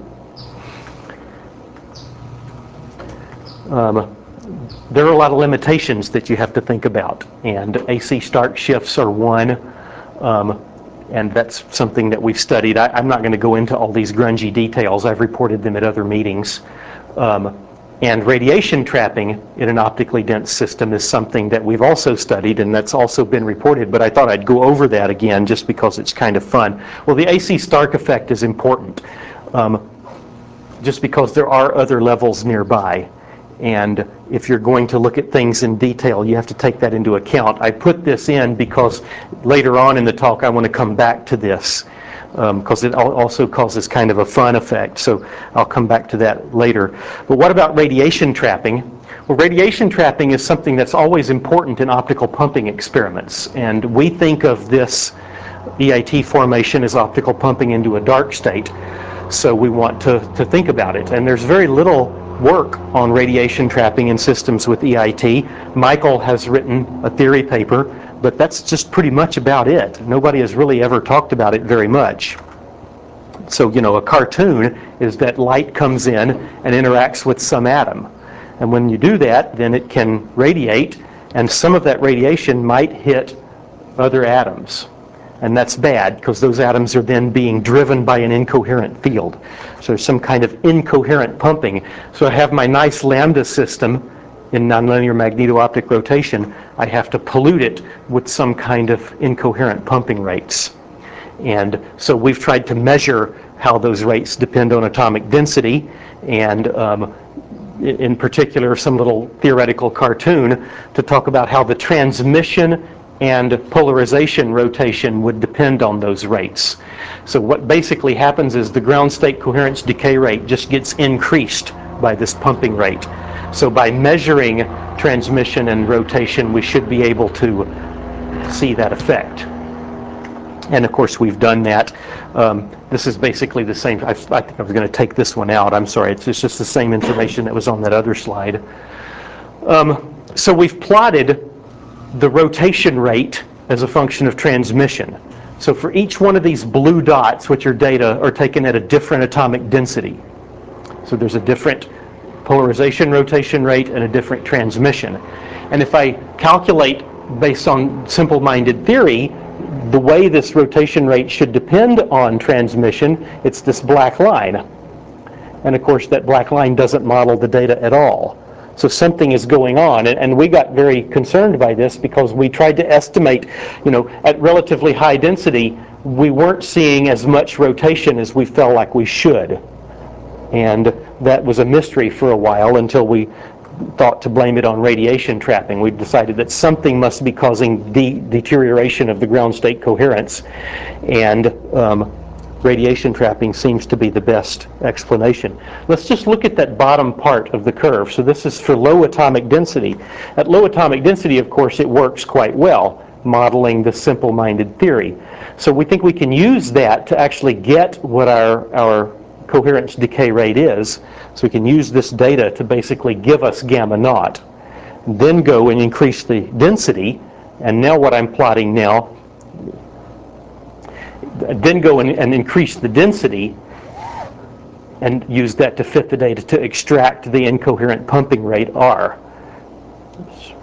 Speaker 1: Um, there are a lot of limitations that you have to think about, and A C start shifts are one, um, and that's something that we've studied. I, I'm not going to go into all these grungy details. I've reported them at other meetings. Um, and radiation trapping in an optically dense system is something that we've also studied, and that's also been reported, but I thought I'd go over that again just because it's kind of fun. Well, the A C Stark effect is important, um, just because there are other levels nearby. And if you're going to look at things in detail, you have to take that into account. I put this in because later on in the talk I want to come back to this, because um, it also causes kind of a fun effect. So I'll come back to that later. But what about radiation trapping? Well, radiation trapping is something that's always important in optical pumping experiments. And we think of this E I T formation as optical pumping into a dark state. So we want to, to think about it. And there's very little work on radiation trapping in systems with E I T. Michael has written a theory paper, but that's just pretty much about it. Nobody has really ever talked about it very much. So, you know, a cartoon is that light comes in and interacts with some atom. And when you do that, then it can radiate, and some of that radiation might hit other atoms. And that's bad, because those atoms are then being driven by an incoherent field. So there's some kind of incoherent pumping. So I have my nice lambda system in nonlinear magneto-optic rotation. I have to pollute it with some kind of incoherent pumping rates. And so we've tried to measure how those rates depend on atomic density, and um, in particular some little theoretical cartoon to talk about how the transmission and polarization rotation would depend on those rates. So what basically happens is the ground state coherence decay rate just gets increased by this pumping rate. So by measuring transmission and rotation, we should be able to see that effect. And of course we've done that. Um, this is basically the same. I, I think I was going to take this one out. I'm sorry. It's, it's just the same information that was on that other slide. Um, so we've plotted the rotation rate as a function of transmission. So for each one of these blue dots, which are data, are taken at a different atomic density. So there's a different polarization rotation rate and a different transmission. And if I calculate based on simple-minded theory, the way this rotation rate should depend on transmission, it's this black line. And of course, that black line doesn't model the data at all. So something is going on, and we got very concerned by this because we tried to estimate, you know, at relatively high density, we weren't seeing as much rotation as we felt like we should. And that was a mystery for a while until we thought to blame it on radiation trapping. We decided that something must be causing de deterioration of the ground state coherence, and um, radiation trapping seems to be the best explanation. Let's just look at that bottom part of the curve. So this is for low atomic density. At low atomic density, of course, it works quite well, modeling the simple-minded theory. So we think we can use that to actually get what our, our coherence decay rate is. So we can use this data to basically give us gamma naught. Then go and increase the density. And now what I'm plotting now, then go and, and increase the density and use that to fit the data to extract the incoherent pumping rate R. Oops.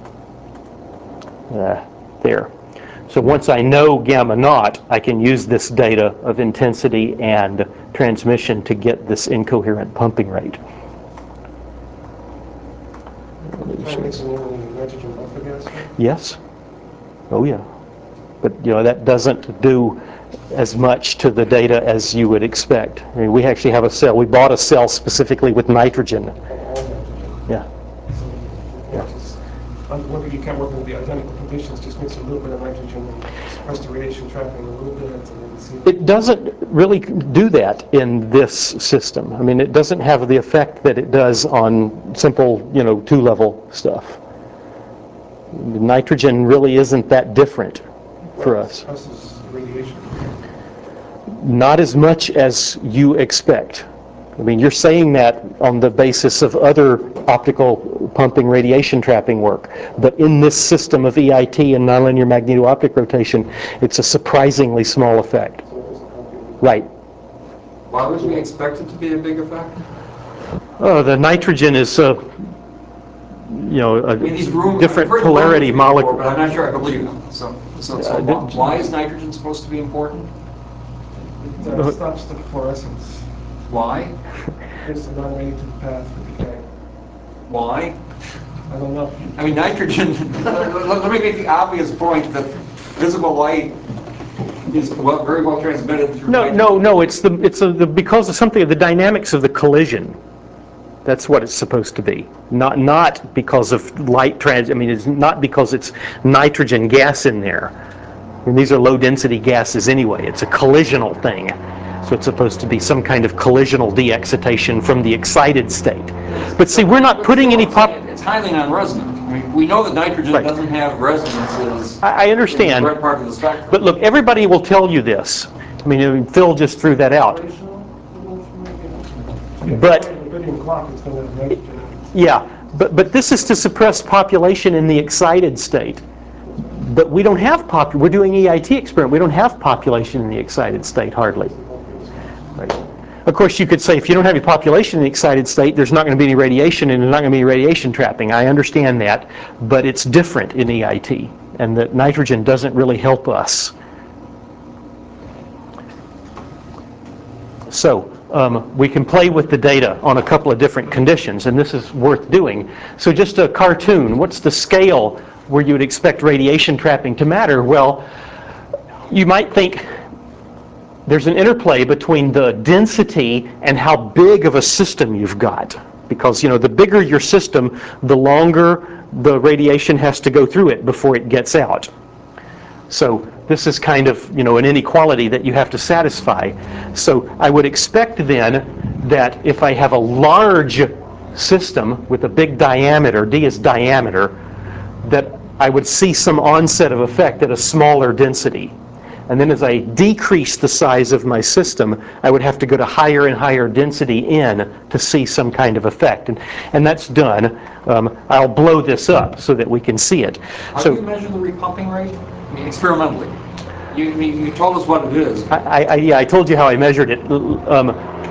Speaker 1: Uh, there. So once I know gamma naught, I can use this data of intensity and transmission to get this incoherent pumping rate. Yes. Oh yeah. But you know, that doesn't do as much to the data as you would expect. I mean, we actually have a cell. We bought a cell specifically with nitrogen. Yeah.
Speaker 6: Yeah. Whether you can't work under the identical conditions, just mix a little bit of nitrogen and suppress the radiation trapping a little bit, and then see.
Speaker 1: It doesn't really do that in this system. I mean, it doesn't have the effect that it does on simple, you know, two-level stuff. Nitrogen really isn't that different for us.
Speaker 6: Versus radiation.
Speaker 1: Not as much as you expect. I mean, you're saying that on the basis of other optical pumping radiation trapping work. But in this system of E I T and nonlinear magneto-optic rotation, it's a surprisingly small effect. Right.
Speaker 4: Why would we expect it to be a big effect?
Speaker 1: Oh, the nitrogen is, uh, you know, a
Speaker 4: I mean, these room,
Speaker 1: different
Speaker 4: I've heard
Speaker 1: polarity
Speaker 4: before,
Speaker 1: molecule.
Speaker 4: but I'm not sure I believe them. So, so, so
Speaker 1: Uh,
Speaker 4: why, why is nitrogen supposed to be important?
Speaker 6: It uh, stops the fluorescence.
Speaker 4: Why?
Speaker 6: It's a non-radiative path for decay.
Speaker 4: Why?
Speaker 6: I don't know.
Speaker 4: I mean, nitrogen, let, let, let me make the obvious point that visible light is well, very well transmitted through
Speaker 1: No,
Speaker 4: nitrogen.
Speaker 1: no, no. It's the it's a, the because of something of the dynamics of the collision. That's what it's supposed to be. Not not because of light trans. I mean, it's not because it's nitrogen gas in there. I mean, these are low density gases anyway. It's a collisional thing. So it's supposed to be some kind of collisional de-excitation from the excited state. But see, we're not putting any pop.
Speaker 4: It's highly non-resonant. I mean, we know that nitrogen
Speaker 1: Right.
Speaker 4: doesn't have resonances.
Speaker 1: I, I understand.
Speaker 4: In the red part of the spectrum.
Speaker 1: But look, everybody will tell you this. I mean, Phil just threw that out. But yeah, but but this is to suppress population in the excited state. But we don't have pop. We're doing E I T experiment. We don't have population in the excited state hardly. Right. Of course, you could say if you don't have your population in the excited state, there's not going to be any radiation, and there's not going to be any radiation trapping. I understand that, but it's different in E I T, and that nitrogen doesn't really help us. So um, we can play with the data on a couple of different conditions, and this is worth doing. So just a cartoon. What's the scale where you would expect radiation trapping to matter? Well, you might think there's an interplay between the density and how big of a system you've got. Because, you know, the bigger your system, the longer the radiation has to go through it before it gets out. So this is kind of, you know, an inequality that you have to satisfy. So I would expect then that if I have a large system with a big diameter, D is diameter, that I would see some onset of effect at a smaller density. And then as I decrease the size of my system, I would have to go to higher and higher density in to see some kind of effect. And, and that's done. Um, I'll blow this up so that we can see it.
Speaker 4: How
Speaker 1: so,
Speaker 4: do you measure the repumping rate? I mean, experimentally. You, you you told us what it is.
Speaker 1: I, I, yeah, I told you how I measured it. Um,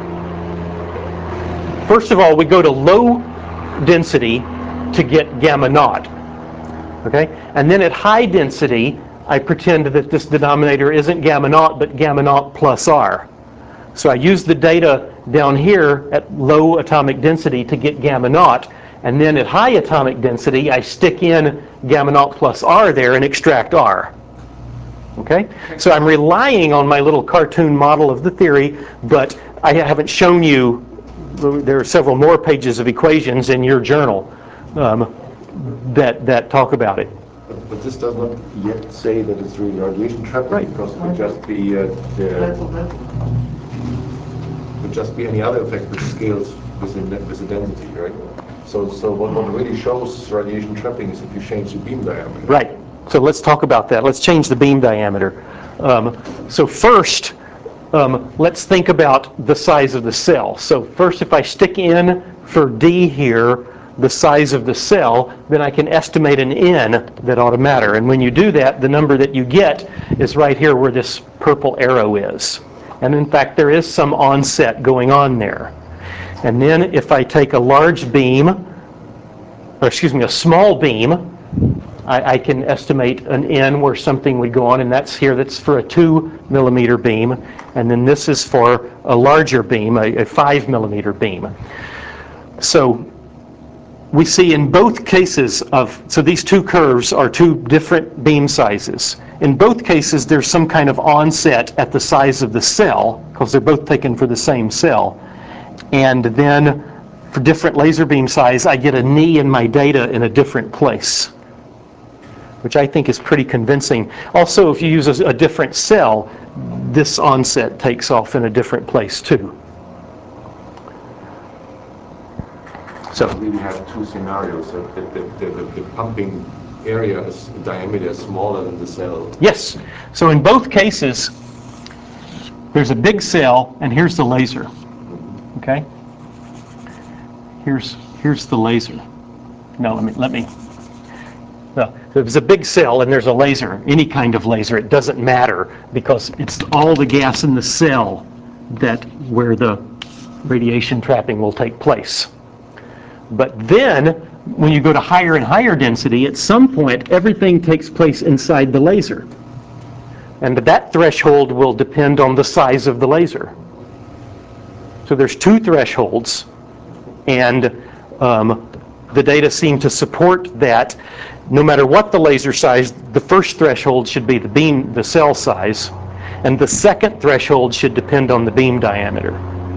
Speaker 1: first of all, we go to low density to get gamma naught. Okay? And then at high density, I pretend that this denominator isn't gamma naught, but gamma naught plus R. So I use the data down here at low atomic density to get gamma naught, and then at high atomic density, I stick in gamma naught plus R there and extract R. Okay? So I'm relying on my little cartoon model of the theory, but I haven't shown you, there are several more pages of equations in your journal um, that, that talk about it.
Speaker 3: But, but this does not yet say that it's really radiation trapping,
Speaker 1: Right.
Speaker 3: because it would just be uh, the, would just be any other effect which scales with the, with the density, right? So, so what, what really shows radiation trapping is if you change the beam diameter.
Speaker 1: Right. So let's talk about that. Let's change the beam diameter. Um, so first, um, let's think about the size of the cell. So first, if I stick in for D here the size of the cell, then I can estimate an N that ought to matter. And when you do that, the number that you get is right here where this purple arrow is. And in fact, there is some onset going on there. And then if I take a large beam, or excuse me, a small beam, I, I can estimate an N where something would go on, and that's here, that's for a two millimeter beam. And then this is for a larger beam, a, a five millimeter beam. So we see in both cases of, so these two curves are two different beam sizes. In both cases, there's some kind of onset at the size of the cell, because they're both taken for the same cell. And then for different laser beam size, I get a knee in my data in a different place, which I think is pretty convincing. Also, if you use a, a different cell, this onset takes off in a different place too. So
Speaker 3: we really have two scenarios. So the, the, the, the pumping area is diameter is smaller than the cell.
Speaker 1: yes. So in both cases, there's a big cell, and here's the laser. Okay. Here's here's the laser. No, let me let me. No, there's a big cell, and there's a laser. Any kind of laser, it doesn't matter, because it's all the gas in the cell that where the radiation trapping will take place. But then, when you go to higher and higher density, at some point, everything takes place inside the laser. And that threshold will depend on the size of the laser. So there's two thresholds, and um, the data seem to support that no matter what the laser size, the first threshold should be the beam, the cell size, and the second threshold should depend on the beam diameter.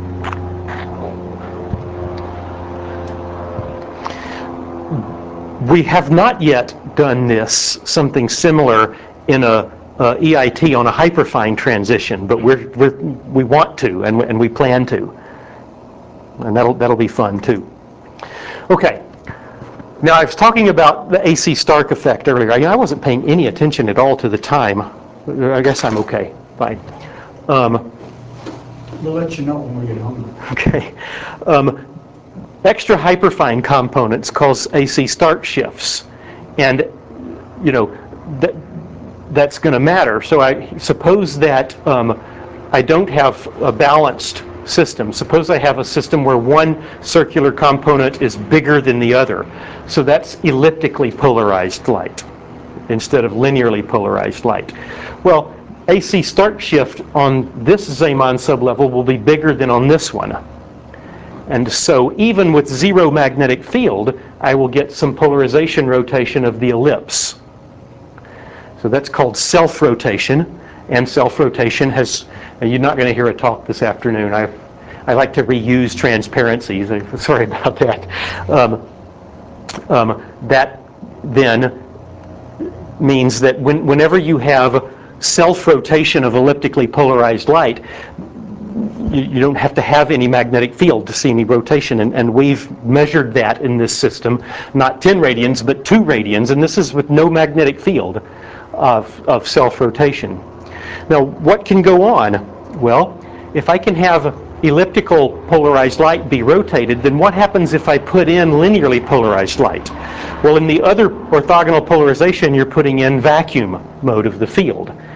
Speaker 1: We have not yet done this, something similar, in a uh, E I T on a hyperfine transition, but we're, we're, we want to, and, and we plan to. And that'll, that'll be fun too. Okay, now I was talking about the A C Stark effect earlier. I, I wasn't paying any attention at all to the time. I guess I'm okay, fine. Um,
Speaker 2: We'll let you know when we get hungry.
Speaker 1: okay. Um, Extra hyperfine components cause A C Stark shifts, and you know that that's going to matter. So I suppose that um, I don't have a balanced system. Suppose I have a system where one circular component is bigger than the other. So that's elliptically polarized light instead of linearly polarized light. Well, A C Stark shift on this Zeeman sublevel will be bigger than on this one. And so even with zero magnetic field, I will get some polarization rotation of the ellipse. So that's called self-rotation. And self-rotation has, you're not going to hear a talk this afternoon. I, I like to reuse transparencies. Sorry about that. Um, um, that then means that when, whenever you have self-rotation of elliptically polarized light, You, you don't have to have any magnetic field to see any rotation, and, and we've measured that in this system, not ten radians, but two radians, and this is with no magnetic field of, of self-rotation. Now, what can go on? Well, if I can have elliptical polarized light be rotated, then what happens if I put in linearly polarized light? Well, in the other orthogonal polarization, you're putting in vacuum mode of the field.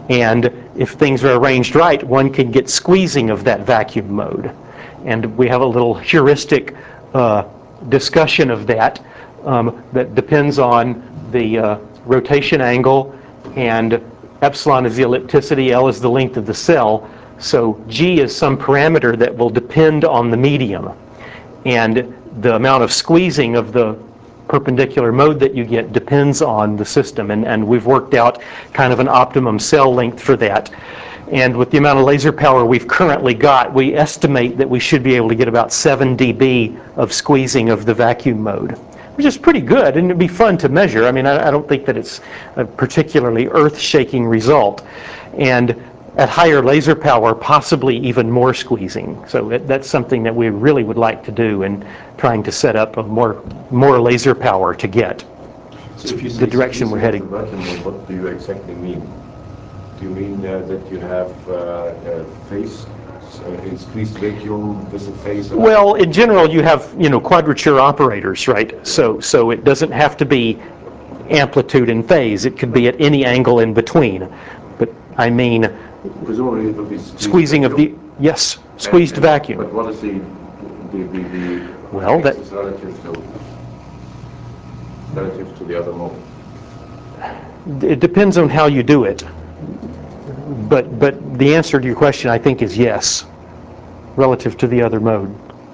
Speaker 1: And if things are arranged right, one can get squeezing of that vacuum mode. And we have a little heuristic uh, discussion of that um, that depends on the uh, rotation angle, and epsilon is the ellipticity, L is the length of the cell. So G is some parameter that will depend on the medium. And the amount of squeezing of the perpendicular mode that you get depends on the system. And, and we've worked out kind of an optimum cell length for that. And with the amount of laser power we've currently got, we estimate that we should be able to get about seven D B of squeezing of the vacuum mode, which is pretty good, and it'd be fun to measure. I mean, I, I don't think that it's a particularly earth-shaking result. And at higher laser power, possibly even more squeezing. So it, that's something that we really would like to do, and trying to set up a more, more laser power to get.
Speaker 7: So if you
Speaker 1: the direction we're heading.
Speaker 7: Vacuum, what do you exactly mean? Do you mean uh, that you have uh, a phase, uh, a squeezed vacuum with a phase?
Speaker 1: Well, in general, you have, you know, quadrature operators, right? So, so it doesn't have to be amplitude and phase. It could be at any angle in between. But I mean,
Speaker 7: presumably it will be squeezed
Speaker 1: squeezing
Speaker 7: vacuum.
Speaker 1: of the, yes, squeezed
Speaker 7: and, and,
Speaker 1: vacuum.
Speaker 7: But what is the the the, the
Speaker 1: well, that
Speaker 7: relative to relative to the other mode?
Speaker 1: It depends on how you do it. But, but the answer to your question, I think, is yes, relative to the other mode.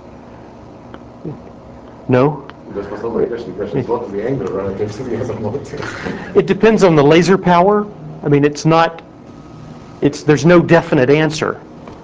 Speaker 1: No?
Speaker 7: This was not my question. The question is, what is the angle relative to the other mode?
Speaker 1: It depends on the laser power. I mean, it's not, it's, there's no definite answer.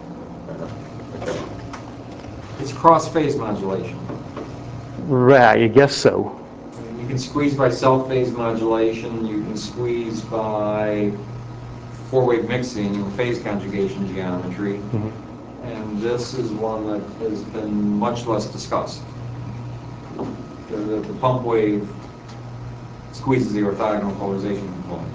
Speaker 4: It's cross-phase modulation.
Speaker 1: Right, I guess so.
Speaker 4: You can squeeze by self-phase modulation, you can squeeze by four-wave mixing, phase conjugation geometry, mm-hmm. and this is one that has been much less discussed. The, the, the pump wave squeezes the orthogonal polarization component.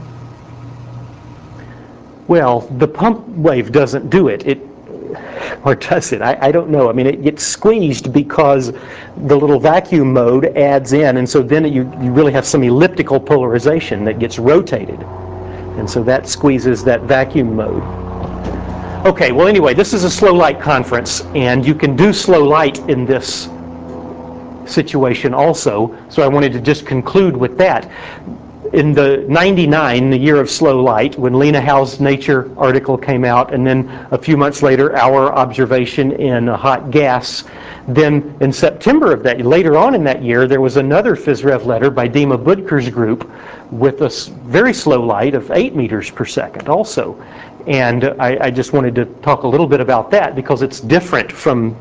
Speaker 1: Well, the pump wave doesn't do it. It or does it? I, I don't know. I mean, it gets squeezed because the little vacuum mode adds in, and so then you, you really have some elliptical polarization that gets rotated. And so that squeezes that vacuum mode. Okay, well anyway, this is a slow light conference, and you can do slow light in this situation also. So I wanted to just conclude with that. In the ninety-nine, the year of slow light, when Lena Howe's Nature article came out, and then a few months later our observation in a hot gas, then in September of that, later on in that year, there was another PhysRev letter by Dima Budker's group with a very slow light of eight meters per second also. And I, I just wanted to talk a little bit about that because it's different from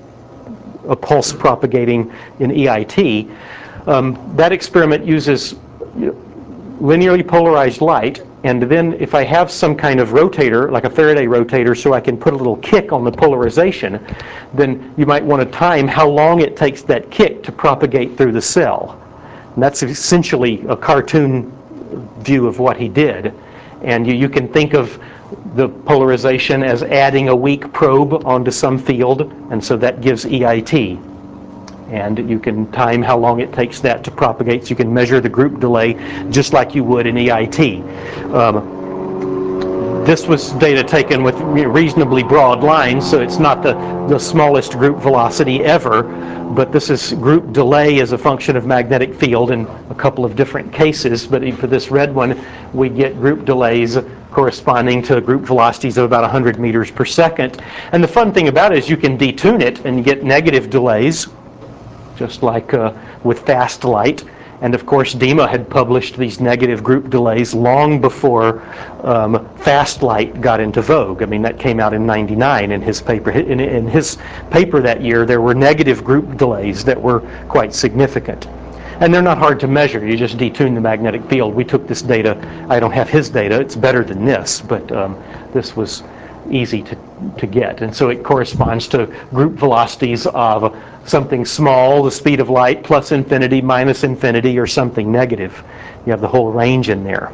Speaker 1: a pulse propagating in E I T. Um, that experiment uses linearly polarized light, and then if I have some kind of rotator, like a Faraday rotator, so I can put a little kick on the polarization, then you might want to time how long it takes that kick to propagate through the cell. And that's essentially a cartoon view of what he did. And you, you can think of the polarization as adding a weak probe onto some field, and so that gives E I T. And you can time how long it takes that to propagate, so you can measure the group delay just like you would in E I T. Um, this was data taken with reasonably broad lines, so it's not the, the smallest group velocity ever, but this is group delay as a function of magnetic field in a couple of different cases. But for this red one, we get group delays corresponding to group velocities of about one hundred meters per second. And the fun thing about it is you can detune it and get negative delays, just like uh, with fast light. And of course, Dima had published these negative group delays long before um, fast light got into vogue. I mean, that came out in ninety-nine in his paper. In, in his paper that year, there were negative group delays that were quite significant. And they're not hard to measure. You just detune the magnetic field. We took this data. I don't have his data. It's better than this, but um, this was easy to, to get. And so it corresponds to group velocities of something small, the speed of light, plus infinity, minus infinity, or something negative. You have the whole range in there.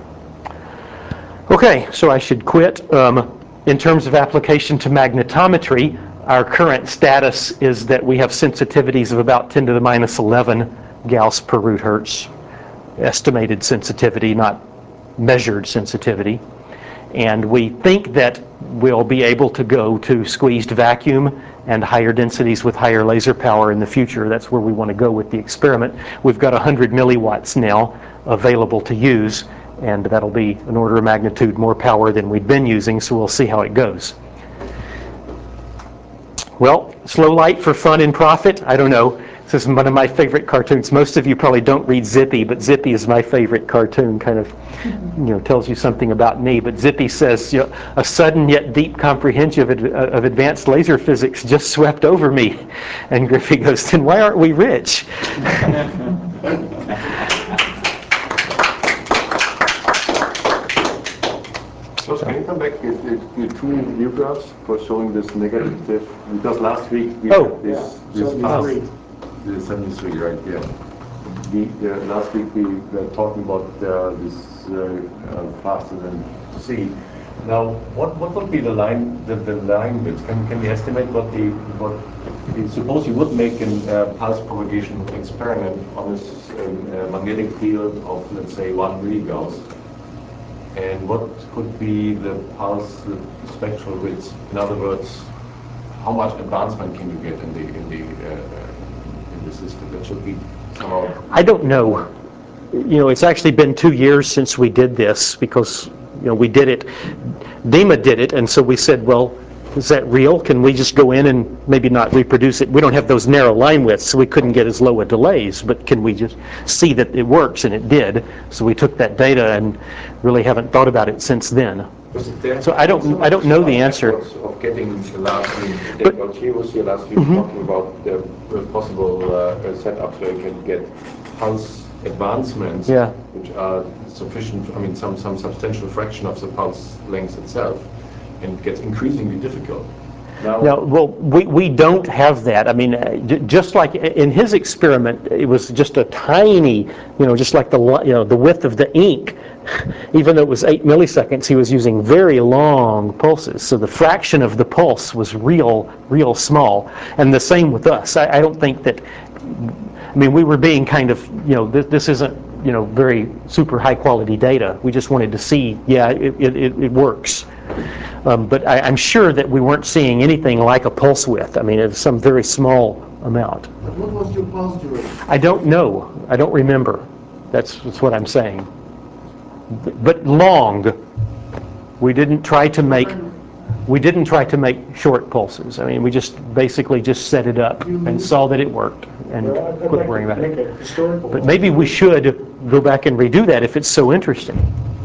Speaker 1: Okay, so I should quit. Um, in terms of application to magnetometry, our current status is that we have sensitivities of about ten to the minus eleven Gauss per root hertz. Estimated sensitivity, not measured sensitivity. And we think that we'll be able to go to squeezed vacuum and higher densities with higher laser power in the future. That's where we want to go with the experiment. We've got one hundred milliwatts now available to use, and that'll be an order of magnitude more power than we've been using, so we'll see how it goes. Well, slow light for fun and profit? I don't know. This is one of my favorite cartoons. Most of you probably don't read Zippy, but Zippy is my favorite cartoon. Kind of, you know, tells you something about me. But Zippy says, you know, a sudden yet deep comprehension of, of advanced laser physics just swept over me. And Griffey goes, then why aren't we rich?
Speaker 3: So can you come back with the two view graphs for showing this negative? Because last week we
Speaker 1: Oh.
Speaker 3: had this,
Speaker 2: Yeah,
Speaker 3: this path,
Speaker 2: seventy-three.
Speaker 3: the seventy-three, right? Yeah. We, uh, last week we were talking about uh, this uh, uh, faster than C. Now, what what would be the line the, the line width? Can can we estimate what the what? Suppose you would make a uh, pulse propagation experiment on a s- uh, magnetic field of, let's say, one milligauss. And what could be the pulse, the spectral width? In other words, how much advancement can you get in the in the uh, in the system? That should be somehow.
Speaker 1: I don't know. You know, it's actually been two years since we did this because, you know, we did it. DEMA did it, and so we said, well, is that real? Can we just go in and maybe not reproduce it? We don't have those narrow line widths, so we couldn't get as low a delays, but can we just see that it works? And it did. So we took that data and really haven't thought about it since then. So I don't, I don't know the answer.
Speaker 7: Of getting last week, what he was here last week talking about the the possible uh, setups where you can get pulse advancements,
Speaker 1: Yeah.
Speaker 7: which are sufficient. I mean, some some substantial fraction of the pulse length itself, and it gets increasingly difficult. Now,
Speaker 1: No, well, we, we don't have that. I mean, uh, j- just like i- in his experiment, it was just a tiny, you know, just like the, li- you know, the width of the ink. Even though it was eight milliseconds, he was using very long pulses. So the fraction of the pulse was real, real small. And the same with us. I, I don't think that, I mean, we were being kind of, you know, this, this isn't, you know, very super high quality data. We just wanted to see, yeah, it, it, it it works. Um, but I, I'm sure that we weren't seeing anything like a pulse width. I mean, it was some very small amount.
Speaker 5: But what was your pulse duration?
Speaker 1: I don't know. I don't remember. That's, that's what I'm saying. But, but long. We didn't try to make. We didn't try to make short pulses. I mean, we just basically just set it up and saw that it worked and
Speaker 2: Well, I'd- I'd
Speaker 1: quit
Speaker 2: like
Speaker 1: worrying
Speaker 2: to
Speaker 1: about
Speaker 2: make
Speaker 1: it.
Speaker 2: a historical
Speaker 1: But maybe we should go back and redo that if it's so interesting.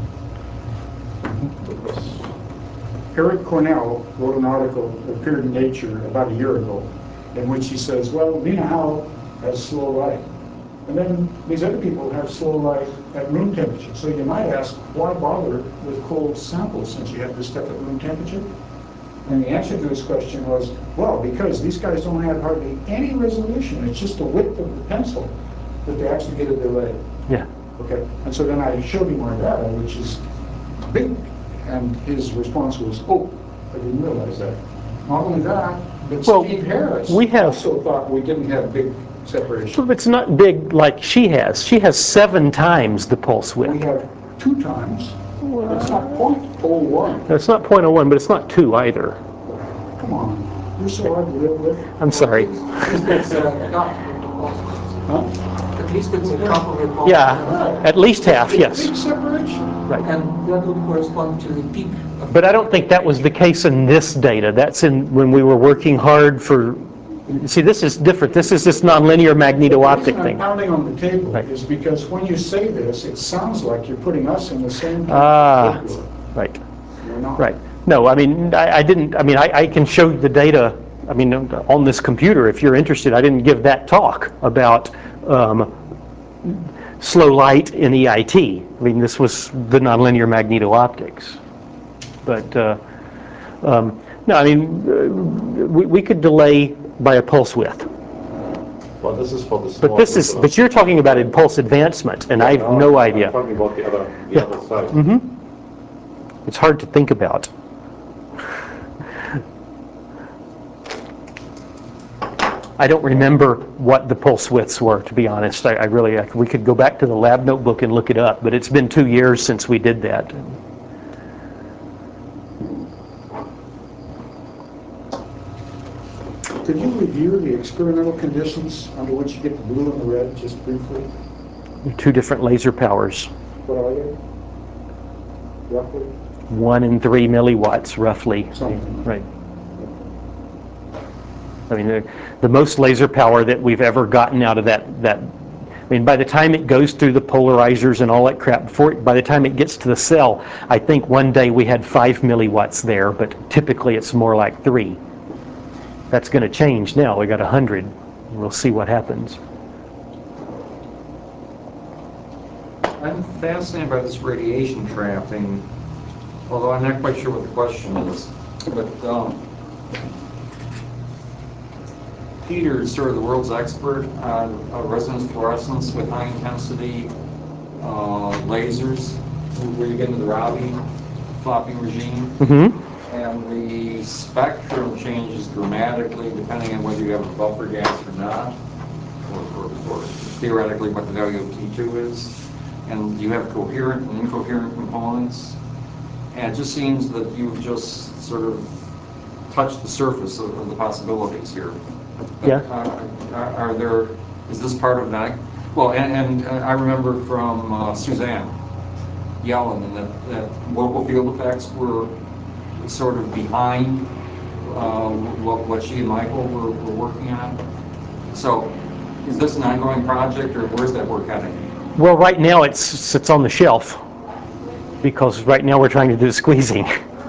Speaker 2: Eric Cornell wrote an article that appeared in Nature about a year ago, in which he says, well, Lena Howe has slow light. And then these other people have slow light at room temperature. So you might ask, why bother with cold samples since you have this stuff at room temperature? And the answer to his question was, well, because these guys don't have hardly any resolution. It's just the width of the pencil that they actually get a delay.
Speaker 1: Yeah.
Speaker 2: Okay, and so then I showed him our data, which is big, and his response was, oh, I didn't realize that. Not only that, but
Speaker 1: Well,
Speaker 2: Steve Harris
Speaker 1: we have-
Speaker 2: also thought we didn't have big separation.
Speaker 1: Well, it's not big like she has. She has seven times the pulse
Speaker 2: We
Speaker 1: width.
Speaker 2: have two times. It's not point oh one.
Speaker 1: No, it's not zero point zero one, but it's not two either.
Speaker 2: Come on, you're so hard to live with.
Speaker 1: I'm sorry.
Speaker 5: At least it's uh, half of the pulse.
Speaker 2: Huh?
Speaker 5: At least it's a half of the pulse.
Speaker 1: Yeah, at least half,
Speaker 2: Big
Speaker 1: yes.
Speaker 2: separation.
Speaker 1: Right.
Speaker 5: And that would correspond to the peak of.
Speaker 1: But I don't think that was the case in this data. That's in when we were working hard for, see, this is different. This is this nonlinear magneto-optic
Speaker 2: The reason I'm
Speaker 1: thing.
Speaker 2: pounding on the table
Speaker 1: Right.
Speaker 2: is because when you say this, it sounds like you're putting us in the same.
Speaker 1: Ah,
Speaker 2: category.
Speaker 1: right,
Speaker 2: We're not.
Speaker 1: right. No, I mean, I, I didn't, I mean, I, I can show you the data, I mean, on this computer if you're interested. I didn't give that talk about um, slow light in E I T. I mean, this was the nonlinear magneto-optics. But, uh, um, no, I mean, uh, we, we could delay by a pulse width.
Speaker 3: Well, this is for the small.
Speaker 1: But this is, but you're talking about impulse advancement, and I have
Speaker 3: No,
Speaker 1: no
Speaker 3: I'm
Speaker 1: idea.
Speaker 3: talking about the other, the
Speaker 1: Yeah.
Speaker 3: other side.
Speaker 1: Mm-hmm. It's hard to think about. I don't remember what the pulse widths were, to be honest. I, I really, I, we could go back to the lab notebook and look it up, but it's been two years since we did that.
Speaker 2: Could you review the experimental conditions under which you get the blue and the red, just briefly?
Speaker 1: Two different laser powers,
Speaker 2: What are they, roughly?
Speaker 1: one and three milliwatts, roughly.
Speaker 2: Something.
Speaker 1: Right. I mean, the, the most laser power that we've ever gotten out of that, that, I mean, by the time it goes through the polarizers and all that crap, before it, by the time it gets to the cell, I think one day we had five milliwatts there, but typically it's more like three. That's going to change now. We got one hundred. We'll see what happens.
Speaker 4: I'm fascinated by this radiation trapping, although I'm not quite sure what the question is. But um, Peter is sort of the world's expert on uh, resonance fluorescence with high intensity uh, lasers, where you get into the Rabi flopping regime.
Speaker 1: Mm-hmm.
Speaker 4: And the spectrum changes dramatically depending on whether you have a buffer gas or not, or, or, or theoretically what the value of T two is. And you have coherent and incoherent components. And it just seems that you've just sort of touched the surface of, of the possibilities here.
Speaker 1: Yeah.
Speaker 4: Uh, are, are there, is this part of that? Well, and, and uh, I remember from uh, Suzanne Yellen that, that local field effects were sort of behind uh, what, what she and Michael were, were working on. So is this an ongoing project, or where's that work heading?
Speaker 1: Well, right now it's sits on the shelf because right now we're trying to do the squeezing.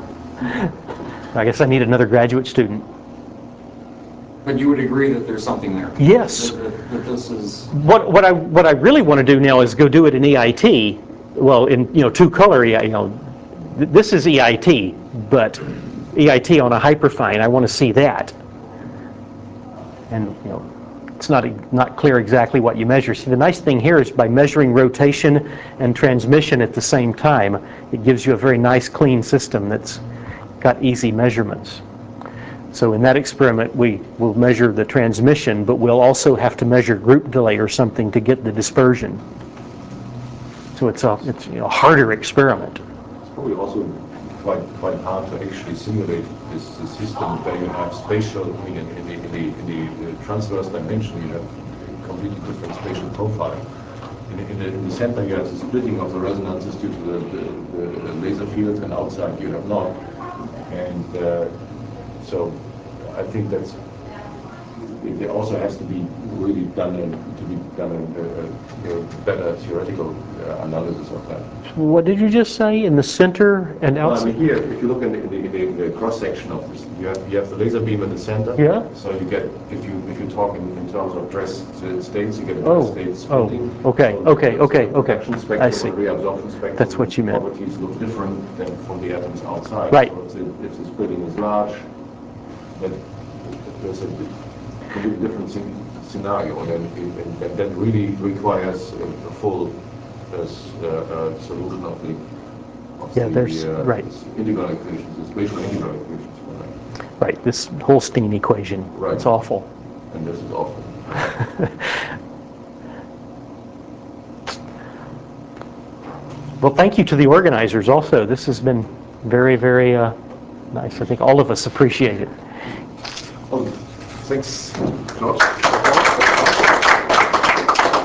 Speaker 1: I guess I need another graduate student.
Speaker 4: But you would agree that there's something there?
Speaker 1: Yes.
Speaker 4: That, that, that this is...
Speaker 1: What, what, I, what I really want to do now is go do it in E I T. Well, in you know two color E I T. You know, th this is E I T, but E I T on a hyperfine. I want to see that. And you know, it's not not clear exactly what you measure. See, the nice thing here is by measuring rotation and transmission at the same time, it gives you a very nice, clean system that's got easy measurements. So in that experiment, we will measure the transmission, but we'll also have to measure group delay or something to get the dispersion. So it's a it's you know, a harder experiment.
Speaker 7: It's probably also quite quite hard to actually simulate this, this system where you have spatial, I mean, in, in, the, in, the, in the transverse dimension, you have a completely different spatial profile. In, in, the, in the center, you have the splitting of the resonances due to the, the, the laser fields, and outside you have not. And uh, so I think that's, it also has to be really done, a, to be done a, a, a better theoretical uh, analysis of that.
Speaker 1: What did you just say? In the center and
Speaker 7: Well, I
Speaker 1: outside?
Speaker 7: mean, here, if you look in the, in the, in the, in the cross section of this, you have you have the laser beam in the center.
Speaker 1: Yeah.
Speaker 7: So you get, if you if you talk in, in terms of dress states, you get a
Speaker 1: Oh,
Speaker 7: dress state
Speaker 1: oh,
Speaker 7: splitting.
Speaker 1: okay,
Speaker 7: So
Speaker 1: okay,
Speaker 7: the-
Speaker 1: okay,
Speaker 7: the
Speaker 1: okay.
Speaker 7: production spectrum
Speaker 1: I see.
Speaker 7: and reabsorption spectrum.
Speaker 1: That's what you meant.
Speaker 7: Properties look different than from the atoms outside.
Speaker 1: Right.
Speaker 7: So if the, if the splitting is large, then there's a completely different scen- scenario, and then and, and that really requires a, a full uh, uh, uh, solution of the. Of
Speaker 1: Yeah,
Speaker 7: the,
Speaker 1: there's-
Speaker 7: uh,
Speaker 1: right.
Speaker 7: integral equations, the spatial integral equations for that.
Speaker 1: Right, this Holstein equation.
Speaker 7: Right.
Speaker 1: It's awful.
Speaker 7: And this is awful.
Speaker 1: Well, thank you to the organizers also. This has been very, very uh, nice. I think all of us appreciate it.
Speaker 7: Oh, thanks, George.